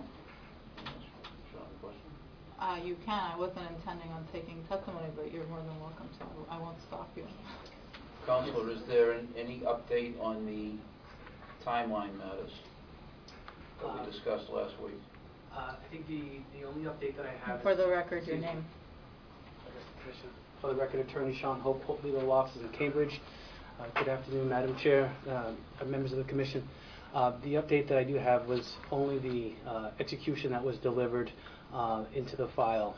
You can. I wasn't intending on taking testimony, but you're more than welcome to. I won't stop you. Counselor, is there any update on the timeline matters that we discussed last week? I think the only update that I have For the record, your name. For the record, Attorney Sean Hope, Hope Legal Offices in Cambridge. Good afternoon, Madam Chair, members of the Commission. The update that I do have was only the execution that was delivered into the file.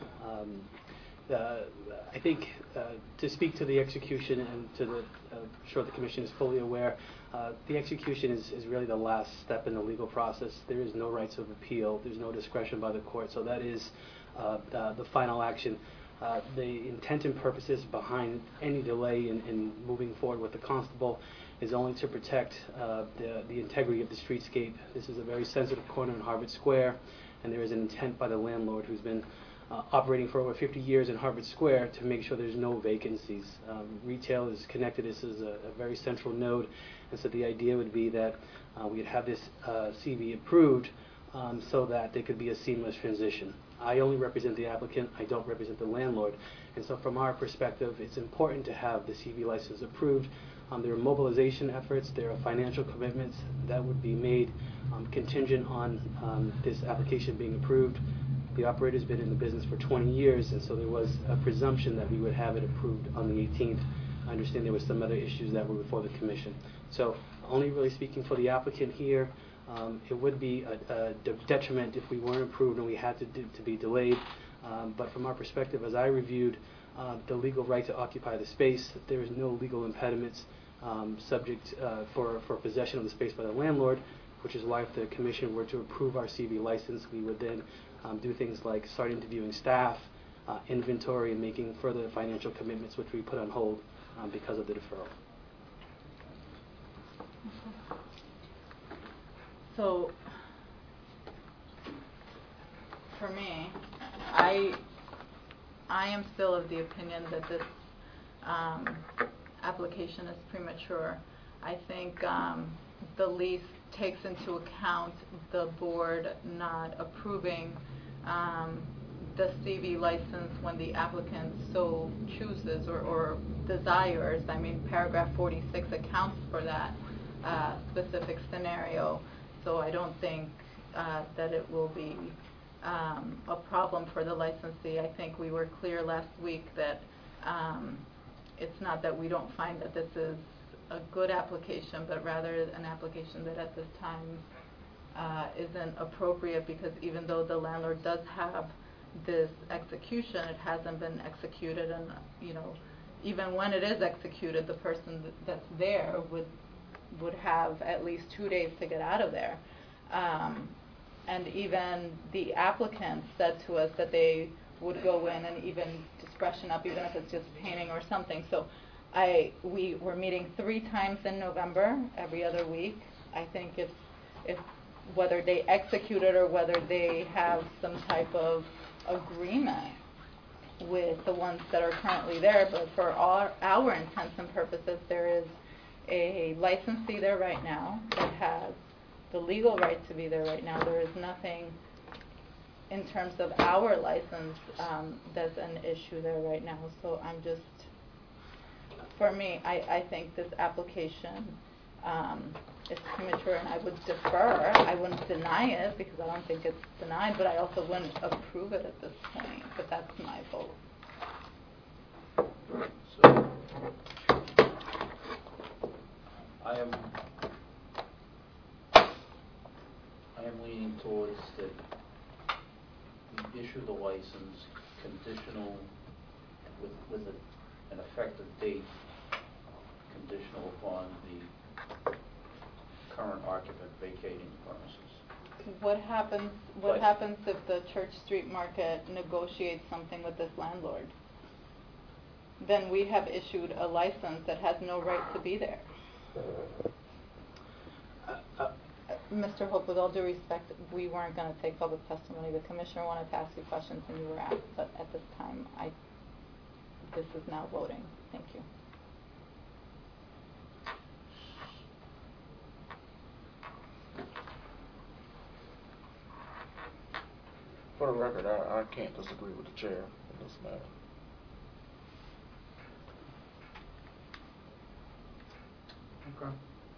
I think to speak to the execution and to sure the Commission is fully aware, the execution is really the last step in the legal process. There is no rights of appeal. There's no discretion by the court. So that is the final action. The intent and purposes behind any delay in moving forward with the constable is only to protect the integrity of the streetscape. This is a very sensitive corner in Harvard Square, and there is an intent by the landlord who's been operating for over 50 years in Harvard Square to make sure there's no vacancies. Retail is connected. This is a very central node, and so the idea would be that we'd have this CV approved so that there could be a seamless transition. I only represent the applicant, I don't represent the landlord. And so from our perspective, it's important to have the CV license approved. There are mobilization efforts, there are financial commitments that would be made contingent on this application being approved. The operator's been in the business for 20 years, and so there was a presumption that we would have it approved on the 18th. I understand there were some other issues that were before the commission. So only really speaking for the applicant here, it would be a detriment if we weren't approved and we had to be delayed. But from our perspective, as I reviewed the legal right to occupy the space, there is no legal impediments subject for possession of the space by the landlord, which is why if the commission were to approve our CV license, we would then do things like start interviewing staff, inventory, and making further financial commitments, which we put on hold because of the deferral. So, for me, I am still of the opinion that this application is premature. I think the lease takes into account the board not approving the CV license when the applicant so chooses or desires. I mean, paragraph 46 accounts for that specific scenario. So I don't think that it will be a problem for the licensee. I think we were clear last week that it's not that we don't find that this is a good application, but rather an application that at this time isn't appropriate, because even though the landlord does have this execution, it hasn't been executed, and even when it is executed, the person that's there would have at least 2 days to get out of there. And even the applicant said to us that they would go in and even just freshen up, even if it's just painting or something. So we were meeting 3 times in November, every other week. I think if whether they execute it or whether they have some type of agreement with the ones that are currently there, but for our intents and purposes, there is a licensee there right now that has the legal right to be there right now. There is nothing in terms of our license that's an issue there right now. So I'm just, for me, I think this application is premature, and I would defer. I wouldn't deny it because I don't think it's denied, but I also wouldn't approve it at this point. But that's my vote. So, I am leaning towards that we issue the license conditional with an effective date conditional upon the current occupant vacating the premises. What happens if the Church Street Market negotiates something with this landlord? Then we have issued a license that has no right to be there. Mr. Hope, with all due respect, we weren't going to take public testimony. The commissioner wanted to ask you questions and you were asked, but at this time, this is now voting. Thank you. For the record, I can't disagree with the chair in this matter. Okay.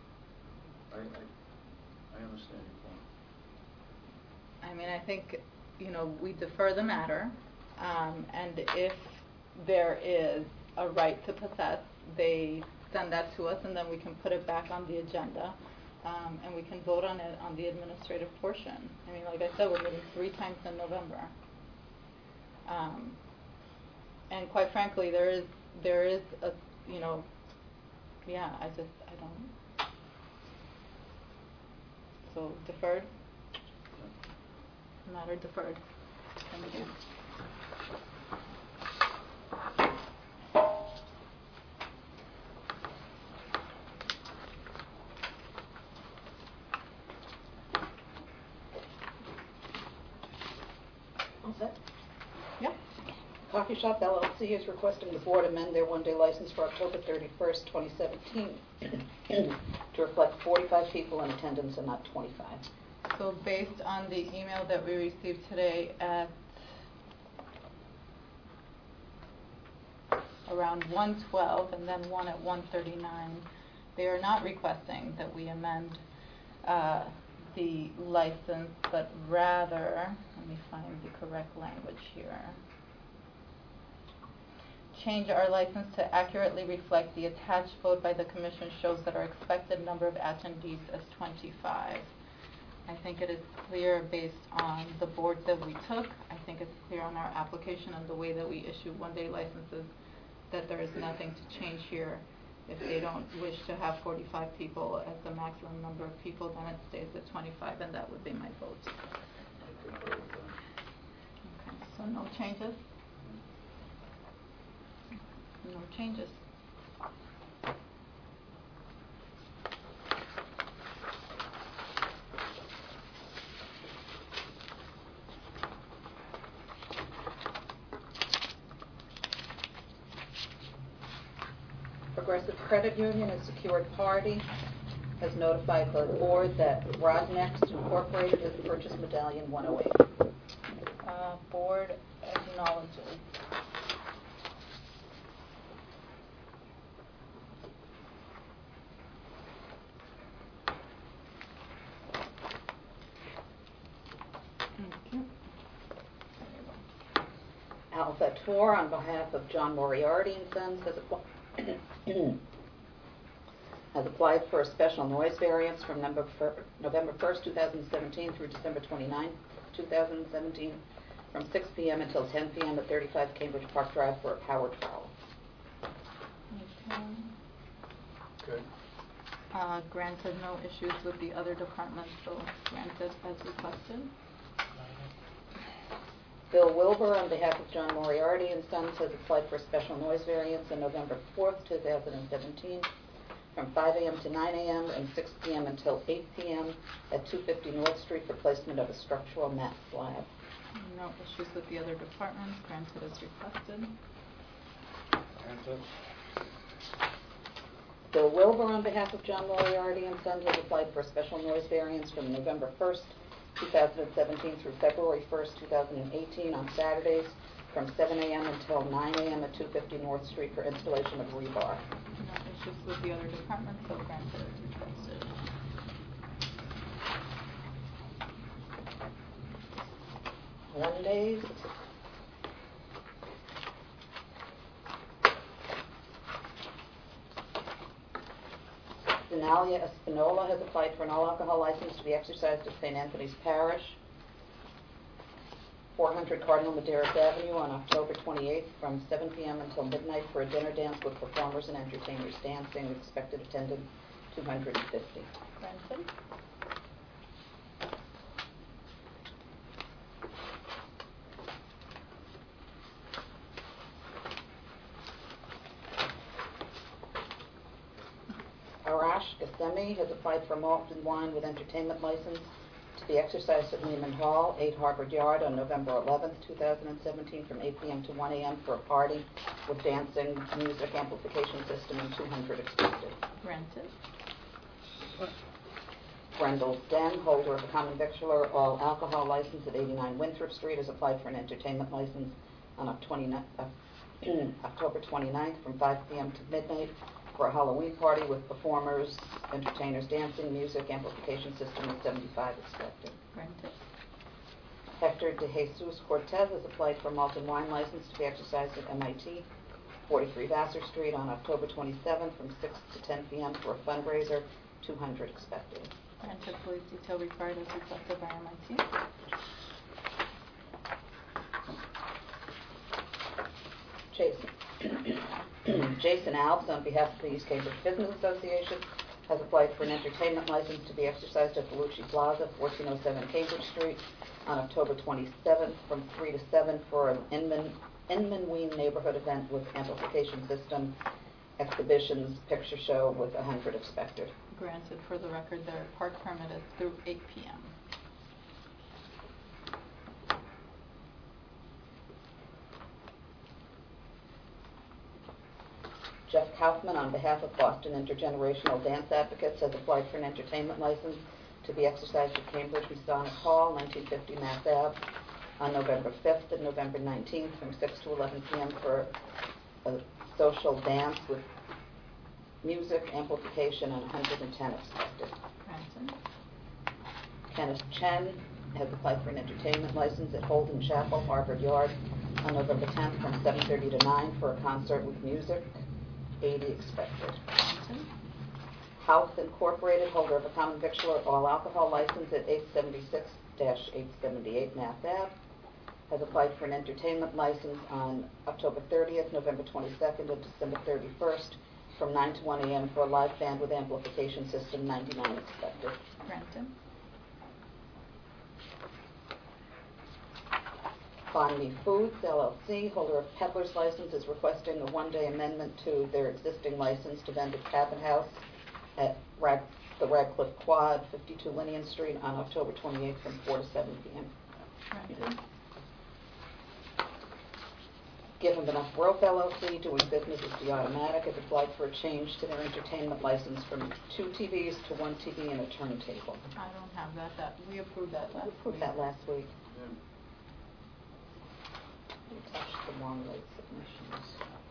I understand your point. I mean, I think, we defer the matter, and if there is a right to possess, they send that to us, and then we can put it back on the agenda, and we can vote on it on the administrative portion. I mean, like I said, we're meeting 3 times in November. And quite frankly, there is a, I don't. So deferred? Matter deferred. Thank you. All set? Yep. Coffee Shop LLC is requesting the board amend their one-day license for October 31st, 2017 to reflect 45 people in attendance and not 25. So based on the email that we received today at around 1:12 and then one at 1:39, they are not requesting that we amend the license, but rather, let me find the correct language here. Change our license to accurately reflect the attached vote by the commission shows that our expected number of attendees is 25. I think it is clear based on the board that we took. I think it's clear on our application and the way that we issue one-day licenses that there is nothing to change here. If they don't wish to have 45 people as the maximum number of people, then it stays at 25, and that would be my vote. Okay, so no changes? No changes. Progressive Credit Union, a secured party, has notified the board that Rodnext Incorporated has purchased Medallion 108. Board acknowledges. Alpha Tor, on behalf of John Moriarty and Sons, has applied for a special noise variance from November 1st, 2017 through December 29th, 2017, from 6 p.m. until 10 p.m. at 35 Cambridge Park Drive for a power trowel. Okay. Granted, no issues with the other departments, so granted as requested. Bill Wilbur, on behalf of John Moriarty and Sons, has applied for a special noise variance on November 4th, 2017, from 5 a.m. to 9 a.m. and 6 p.m. until 8 p.m. at 250 North Street for placement of a structural mat slab. No issues with the other departments, granted as requested. Granted. Bill Wilbur, on behalf of John Moriarty and Sons, has applied for a special noise variance from November 1st, 2017 through February 1st, 2018 on Saturdays from 7 a.m. until 9 a.m. at 250 North Street for installation of rebar. No issues with the other departments, so granted as requested. One days. Denalia Espinola has applied for an all-alcohol license to be exercised at St. Anthony's Parish, 400 Cardinal Medeiros Avenue on October 28th from 7 p.m. until midnight for a dinner dance with performers and entertainers dancing. Expected attendance 250. Granted. Arash Gassemi has applied for malt and wine with entertainment license to be exercised at Lehman Hall, 8 Harvard Yard on November 11th, 2017 from 8 p.m. to 1 a.m. for a party with dancing, music amplification system, and 200 expected. Granted. Brendel's Den, holder of a common victualler all alcohol license at 89 Winthrop Street, has applied for an entertainment license on October 29th from 5 p.m. to midnight for a Halloween party with performers, entertainers dancing, music, amplification system, and 75 expected. Granted. Hector de Jesus Cortez has applied for a malt and wine license to be exercised at MIT, 43 Vassar Street on October 27th from 6 to 10 p.m. for a fundraiser, 200 expected. Granted, police detail required as requested by MIT. Jason Alves, on behalf of the East Cambridge Business Association, has applied for an entertainment license to be exercised at Belushi Plaza, 1407 Cambridge Street, on October 27th from 3 to 7 for an Inman-Ween neighborhood event with amplification system, exhibitions, picture show with 100 expected. Granted, for the record, their park permit is through 8 p.m. Jeff Kaufman, on behalf of Boston Intergenerational Dance Advocates, has applied for an entertainment license to be exercised at Cambridge Masonic Hall, 1950 Mass Ave, on November 5th and November 19th from 6 to 11 p.m. for a social dance with music, amplification, and 110 expected. Cranston. Kenneth Chen has applied for an entertainment license at Holden Chapel, Harvard Yard, on November 10th from 7:30 to 9 for a concert with music, 80 expected. Cranston. House Incorporated, holder of a common victualler all alcohol license at 876-878 Mass Ave, has applied for an entertainment license on October 30th, November 22nd, and December 31st from 9 to 1 a.m. for a live band with amplification system, 99 expected. Cranston. Bonnie Foods, LLC, holder of Peddler's license, is requesting a one-day amendment to their existing license to vend at Cabin House at the Radcliffe Quad, 52 Linian Street, on October 28th from 4 to 7 p.m. Cranston. Give 'em Enough Rope, LLC, doing business as The Automatic, has applied for a change to their entertainment license from 2 TVs to 1 TV and a turntable. I don't have that. We approved that last We approved week. that last week. You touched the wrong late submissions.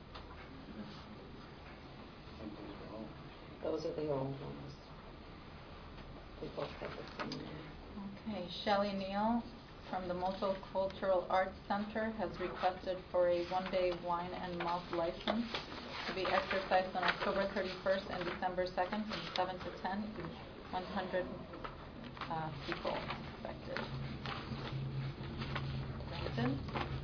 Those are the old ones. They both have the same name. Okay, Shelley Neal from the Multicultural Arts Center has requested for a one-day wine and malt license to be exercised on October 31st and December 2nd from 7 to 10, 100 people expected. Cranston.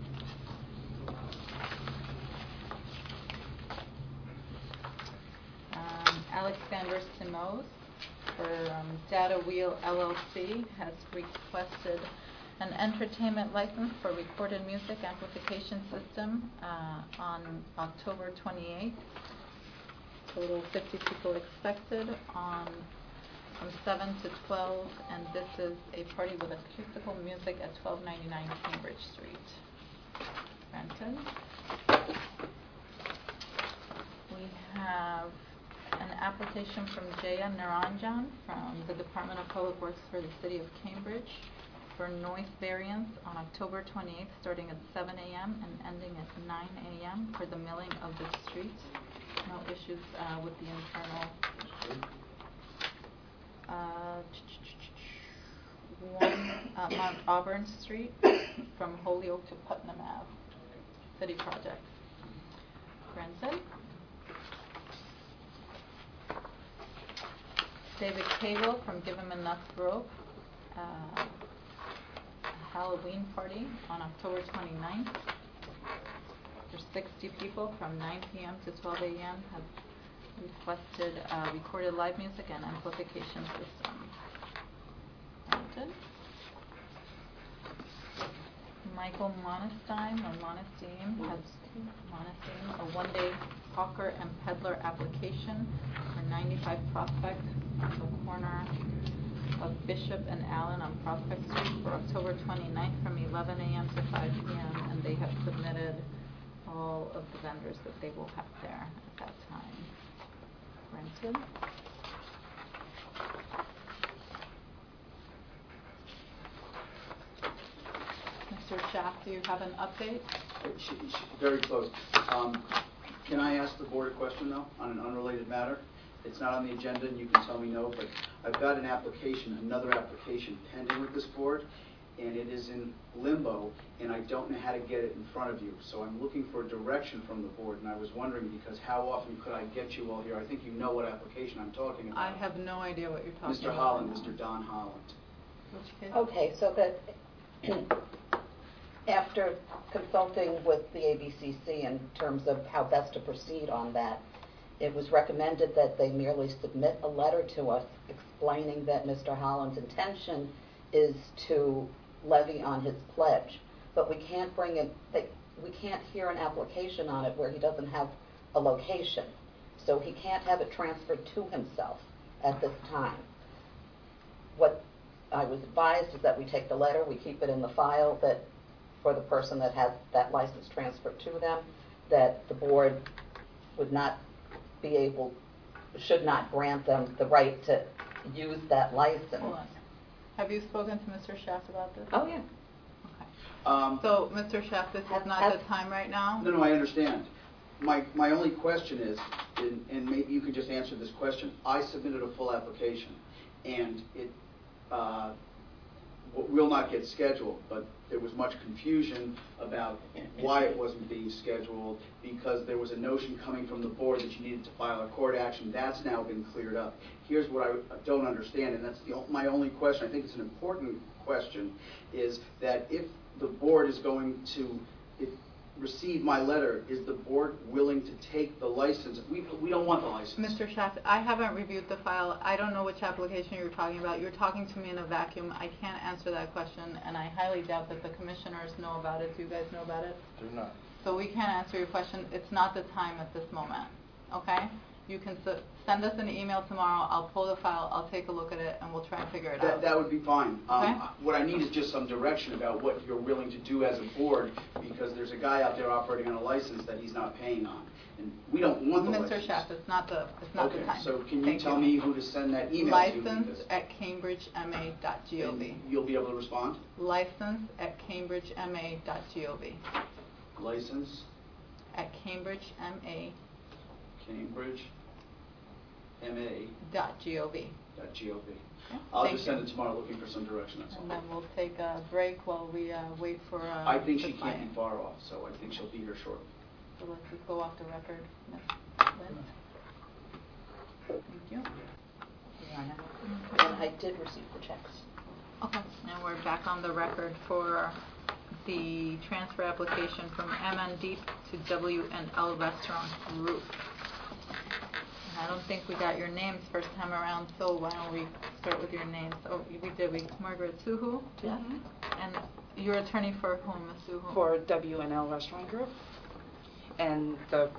Alexander Simoes for Data Wheel LLC has requested an entertainment license for recorded music amplification system on October 28th. Total 50 people expected from 7 to 12, and this is a party with acoustical music at 1299 Cambridge Street. Cranston. We have an application from Jaya Naranjan from the Department of Public Works for the City of Cambridge for noise variance on October 28th, starting at 7 a.m. and ending at 9 a.m. for the milling of the street. No issues with the internal. Mount Auburn Street from Holyoke to Putnam Ave. City project. Cranston. David Cagle from Give 'em Enough Rope. A Halloween party on October 29th. There's 60 people from 9 p.m. to 12 a.m. have requested recorded live music and amplification system. Cranston. Michael Monestein or Monestein has a one-day hawker and peddler application for 95 Prospect on the corner of Bishop and Allen on Prospect Street for October 29th from 11 a.m. to 5 p.m. and they have submitted all of the vendors that they will have there at that time. Cranston. Mr. Schaff, do you have an update? Very close. Can I ask the board a question, though, on an unrelated matter? It's not on the agenda, and you can tell me no, but I've got an application, another application pending with this board, and it is in limbo, and I don't know how to get it in front of you. So I'm looking for direction from the board, and I was wondering, because how often could I get you all here? I think you know what application I'm talking about. I have no idea what you're talking Mr. about. Holland, Mr. Don Holland. Which case? Okay, so that after consulting with the ABCC in terms of how best to proceed on that, it was recommended that they merely submit a letter to us explaining that Mr. Holland's intention is to levy on his pledge. But we can't we can't hear an application on it where he doesn't have a location. So he can't have it transferred to himself at this time. What I was advised is that we take the letter, we keep it in the file, that for the person that has that license transferred to them, that the board would not be able, should not grant them the right to use that license. Have you spoken to Mr. Schaff about this? Oh, yeah. So, Mr. Schaff, this is not the time right now? No, I understand. My only question is, and maybe you could just answer this question. I submitted a full application, and it will not get scheduled, but there was much confusion about why it wasn't being scheduled, because there was a notion coming from the board that you needed to file a court action. That's now been cleared up. Here's what I don't understand, and that's my only question. I think it's an important question, is that if the board is going to receive my letter, is the board willing to take the license? We don't want the license. Mr. Schaff, I haven't reviewed the file. I don't know which application you're talking about. You're talking to me in a vacuum. I can't answer that question, and I highly doubt that the commissioners know about it. Do you guys know about it? Do not. So we can't answer your question. It's not the time at this moment, okay? You can send us an email tomorrow. I'll pull the file. I'll take a look at it, and we'll try and figure it out. That would be fine. Okay. What I need is just some direction about what you're willing to do as a board, because there's a guy out there operating on a license that he's not paying on, and we don't want the license. Mr. Schaff, it's not the time. Okay, so can you Thank tell me who to send that email to? License@cambridgema.gov. And you'll be able to respond? License@cambridgema.gov. License? @cambridgema. CambridgeMA.gov. .gov. I'll just send it tomorrow, looking for some direction, that's all. And then we'll take a break while we wait for I think the she can't client. be far off, so I think she'll be here shortly. So let's just go off the record, Ms. Lynn. Thank you. And I did receive the checks. Okay, and we're back on the record for the transfer application from MN Deep to W&L Restaurant Group. And I don't think we got your names first time around, so why don't we start with your names? Oh, we did. Margaret Suhu? Yeah. And your attorney for whom, Ms. Suhu? For W&L Restaurant Group. And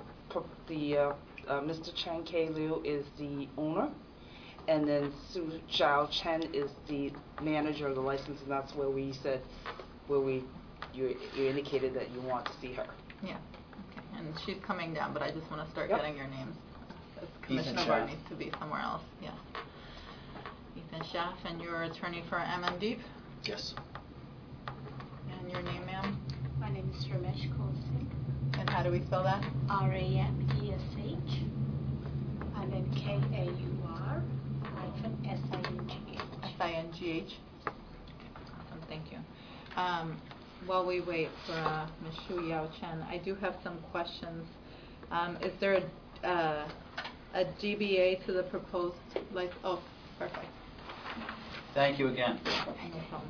Mr. Chen K. Liu is the owner. And then Su Zhao Chen is the manager of the license, and that's where we said, you indicated that you want to see her. Yeah. Okay. And she's coming down, but I just want to start Yep. getting your names. Commissioner Barr needs to be somewhere else. Yes. Ethan Schaff, and your attorney for MN Deep? Yes. And your name, ma'am? My name is Ramesh Kaushik. And how do we spell that? RAMESH. And then KAUR-SINGH. SINGH. Awesome, thank you. While we wait for Ms. Shu Yao Chen, I do have some questions. Is there a DBA to the proposed license? Oh, perfect. Thank you again. No problem.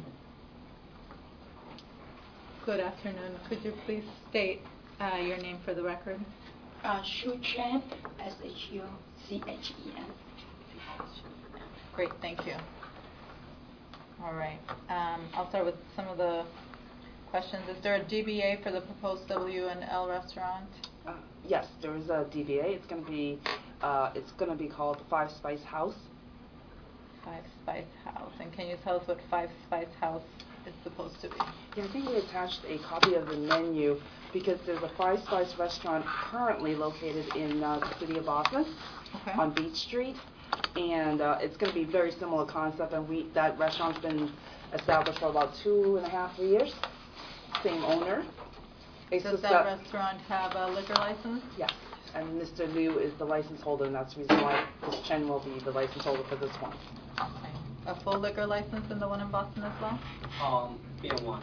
Good afternoon. Could you please state your name for the record? Shu Chen, SHUCHEN. Great, thank you. All right. I'll start with some of the questions. Is there a DBA for the proposed W&L restaurant? Yes, there is a DBA. It's going to be called Five Spice House. Five Spice House. And can you tell us what Five Spice House is supposed to be? Yeah, I think we attached a copy of the menu because there's a Five Spice restaurant currently located in the city of Boston on Beach Street. And it's going to be a very similar concept, and that restaurant's been established for about 2.5 years. Same owner. Does that restaurant have a liquor license? Yes, and Mr. Liu is the license holder, and that's the reason why Ms. Chen will be the license holder for this one. Okay. A full liquor license in the one in Boston as well? Beer one.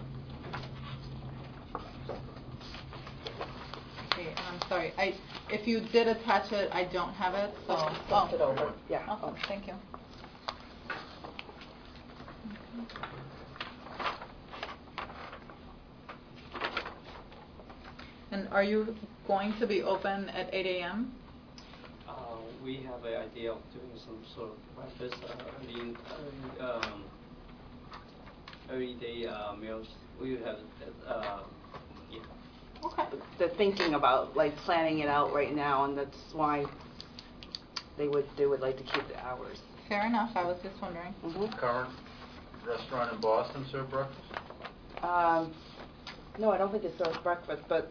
Okay, and I'm sorry. If you did attach it, I don't have it, so... It over. Yeah. Awesome, thank you. And are you going to be open at 8 a.m.? We have an idea of doing some sort of breakfast, everyday meals. We have, yeah. Okay. They're thinking about planning it out right now, and that's why they would like to keep the hours. Fair enough. I was just wondering. Current restaurant in Boston serve breakfast? No, I don't think they serve breakfast, but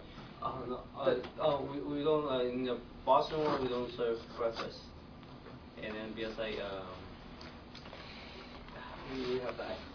we don't in the Boston one we don't serve breakfast, and then because we have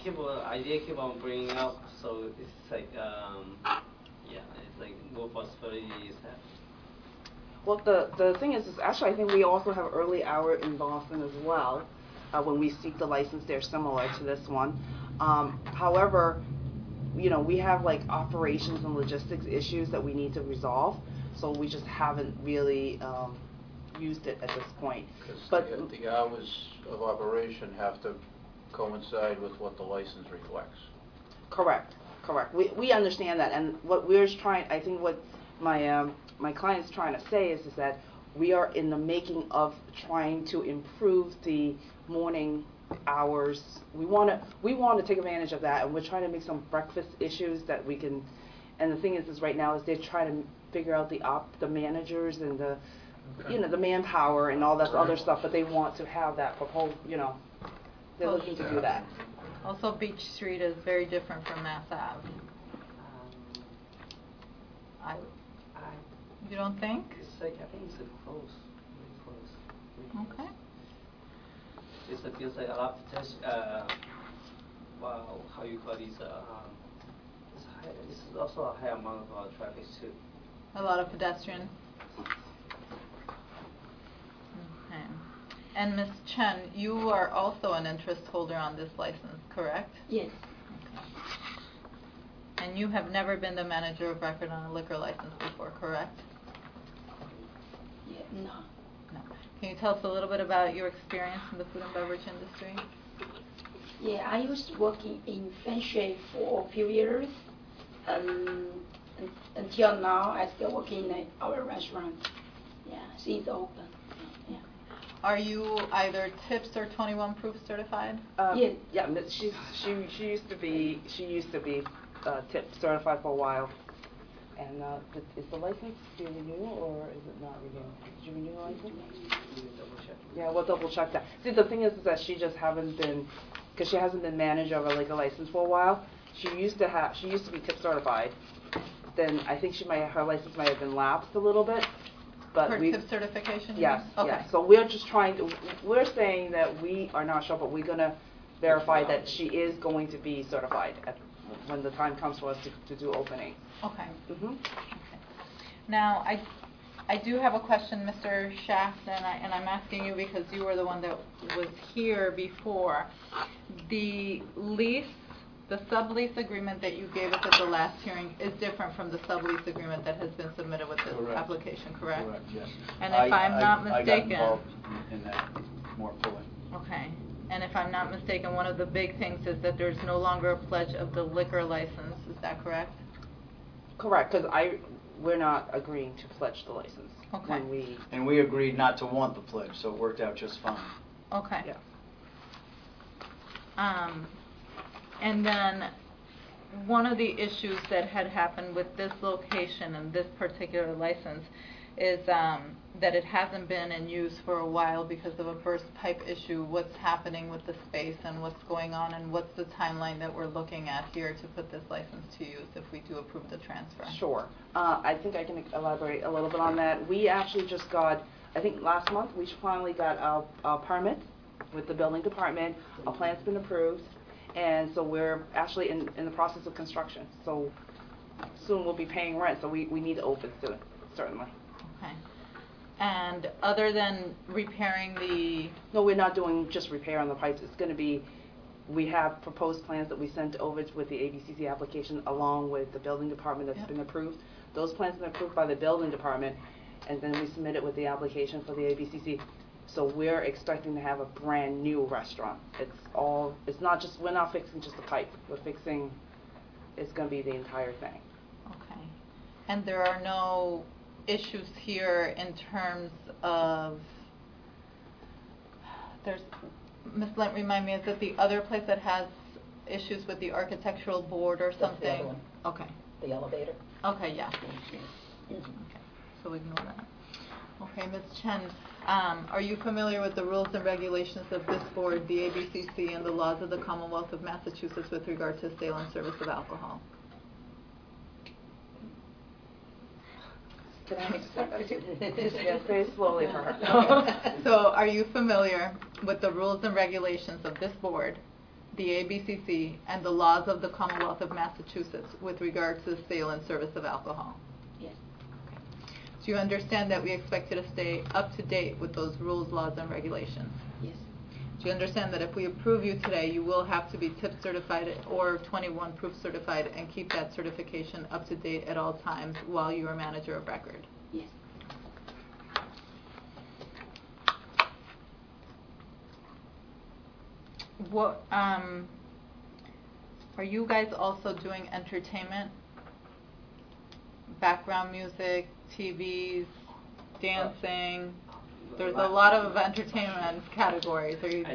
idea keep on bringing up, so it's like, yeah, it's like more possibilities. Well, the thing is actually I think we also have early hour in Boston as well. When we seek the license, they're similar to this one. However, you know, we have like operations and logistics issues that we need to resolve, so we just haven't really used it at this point. But the hours of operation have to coincide with what the license reflects. Correct. We understand that, and what we're trying, I think what my client's trying to say is that we are in the making of trying to improve the morning hours. We want to take advantage of that, and we're trying to make some breakfast issues that we can. And the thing is right now is they're trying to figure out the managers and the the manpower and all that other stuff, but they want to have that proposal. They're looking to do that. Also, Beach Street is very different from Mass Ave. You don't think? It's like, I think it's close, very close. Okay. It's like, feels like a lot of test, wow, how you call these, it's also a high amount of traffic too. A lot of pedestrians. Okay. And Ms. Chen, you are also an interest holder on this license, correct? Yes. Okay. And you have never been the manager of record on a liquor license before, correct? Yeah, no. No. Can you tell us a little bit about your experience in the food and beverage industry? Yeah, I used to work in Feng Shui for a few years. Until now, I still work in our restaurant. Yeah, since open. Yeah. Are you either TIPS or 21 proof certified? Yes. Yeah, she used to be TIP certified for a while. And is the license due renew or is it not renew? Did you renew the license? Yeah, we'll double check that. See, the thing is that she just hasn't been, because she hasn't been manager of a liquor license for a while. She used to be TIP certified. Then I think her license might have been lapsed a little bit. But her TIP certification? Yes. Okay. Yes. So we're just we're saying that we are not sure, but we're going to verify that she is going to be certified when the time comes for us to do opening. Okay. Mm-hmm. Okay. Now, I do have a question, Mr. Schacht, and I'm asking you because you were the one that was here before. The lease, the sublease agreement that you gave us at the last hearing is different from the sublease agreement that has been submitted with this application, correct? Correct, yes. And if I'm not mistaken... I got involved in that more fully. Okay. And if I'm not mistaken, one of the big things is that there's no longer a pledge of the liquor license. Is that correct? Correct, because we're not agreeing to pledge the license. Okay. And we agreed not to want the pledge, so it worked out just fine. Okay. Yeah. And then one of the issues that had happened with this location and this particular license is that it hasn't been in use for a while because of a burst pipe issue. What's happening with the space and what's going on, and what's the timeline that we're looking at here to put this license to use if we do approve the transfer? Sure. I think I can elaborate a little bit on that. We actually just got, I think last month, we finally got our permit with the building department. Our plan's been approved, and so we're actually in the process of construction. So soon we'll be paying rent, so we need to open soon, certainly. Okay. And other than repairing the... No, we're not doing just repair on the pipes. It's going to be, we have proposed plans that we sent over with the ABCC application along with the building department that's been approved. Those plans have been approved by the building department, and then we submit it with the application for the ABCC. So we're expecting to have a brand new restaurant. It's not just, we're not fixing just the pipe. We're fixing, it's going to be the entire thing. Okay. And there are no issues here in terms of, Ms. Lent, remind me, is it the other place that has issues with the architectural board or something? That's the other one. Okay. The elevator. Okay, yeah. Mm-hmm. Okay, so ignore that. Okay, Ms. Chen, are you familiar with the rules and regulations of this board, the ABCC, and the laws of the Commonwealth of Massachusetts with regard to sale and service of alcohol? Yeah, very slowly for her. So are you familiar with the rules and regulations of this board the ABCC, and the laws of the Commonwealth of Massachusetts with regard to the sale and service of alcohol? Yes. Do you understand that we expect you to stay up to date with those rules, laws, and regulations? Yes. Do you understand that if we approve you today, you will have to be tip certified or 21 proof certified and keep that certification up to date at all times while you are manager of record? Yes. What, are you guys also doing entertainment? Background music, TVs, dancing? There's a lot of entertainment categories. Are you I'm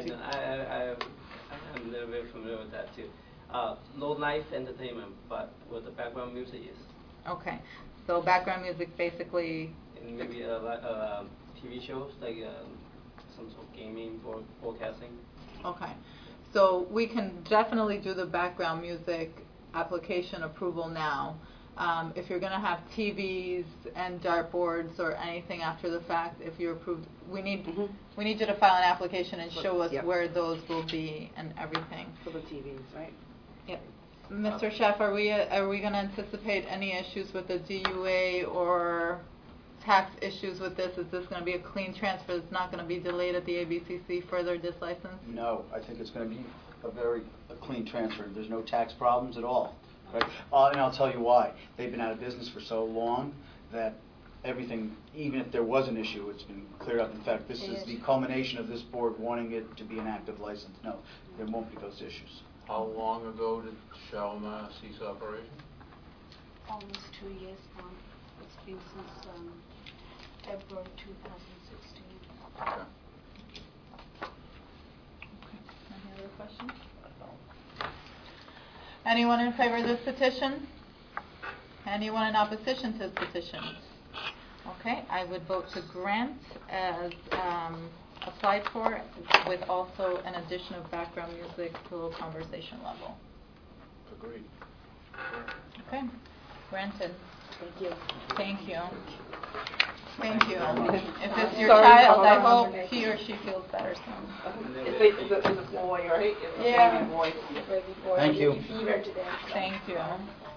a little bit familiar with that too. No live entertainment, but with the background music, yes. Okay. So background music basically... And maybe TV shows, like some sort of gaming or broadcasting. Okay. So we can definitely do the background music application approval now. If you're going to have TVs and dartboards or anything after the fact, if you're approved, we need you to file an application and show us where those will be and everything. For the TVs, right? Yep. Mr. Chef, are we going to anticipate any issues with the DUA or tax issues with this? Is this going to be a clean transfer? It's not going to be delayed at the ABCC further this license? No, I think it's going to be a clean transfer. There's no tax problems at all. Right? And I'll tell you why. They've been out of business for so long that everything, even if there was an issue, it's been cleared up. In fact, this is the culmination of this board wanting it to be an active license. No, there won't be those issues. How long ago did Shawarma cease operation? Almost 2 years now. It's been since February 2016. Okay. Any other questions? Anyone in favor of this petition? Anyone in opposition to this petition? Okay, I would vote to grant as applied for, with also an addition of background music to a conversation level. Agreed. Okay, granted. Thank you. Thank you. Thank you. If it's your Sorry child, I about hope he or she feels better soon. It's a boy, right? It's a Yeah. baby boy. Baby boy. Thank you. Fever today. Thank you.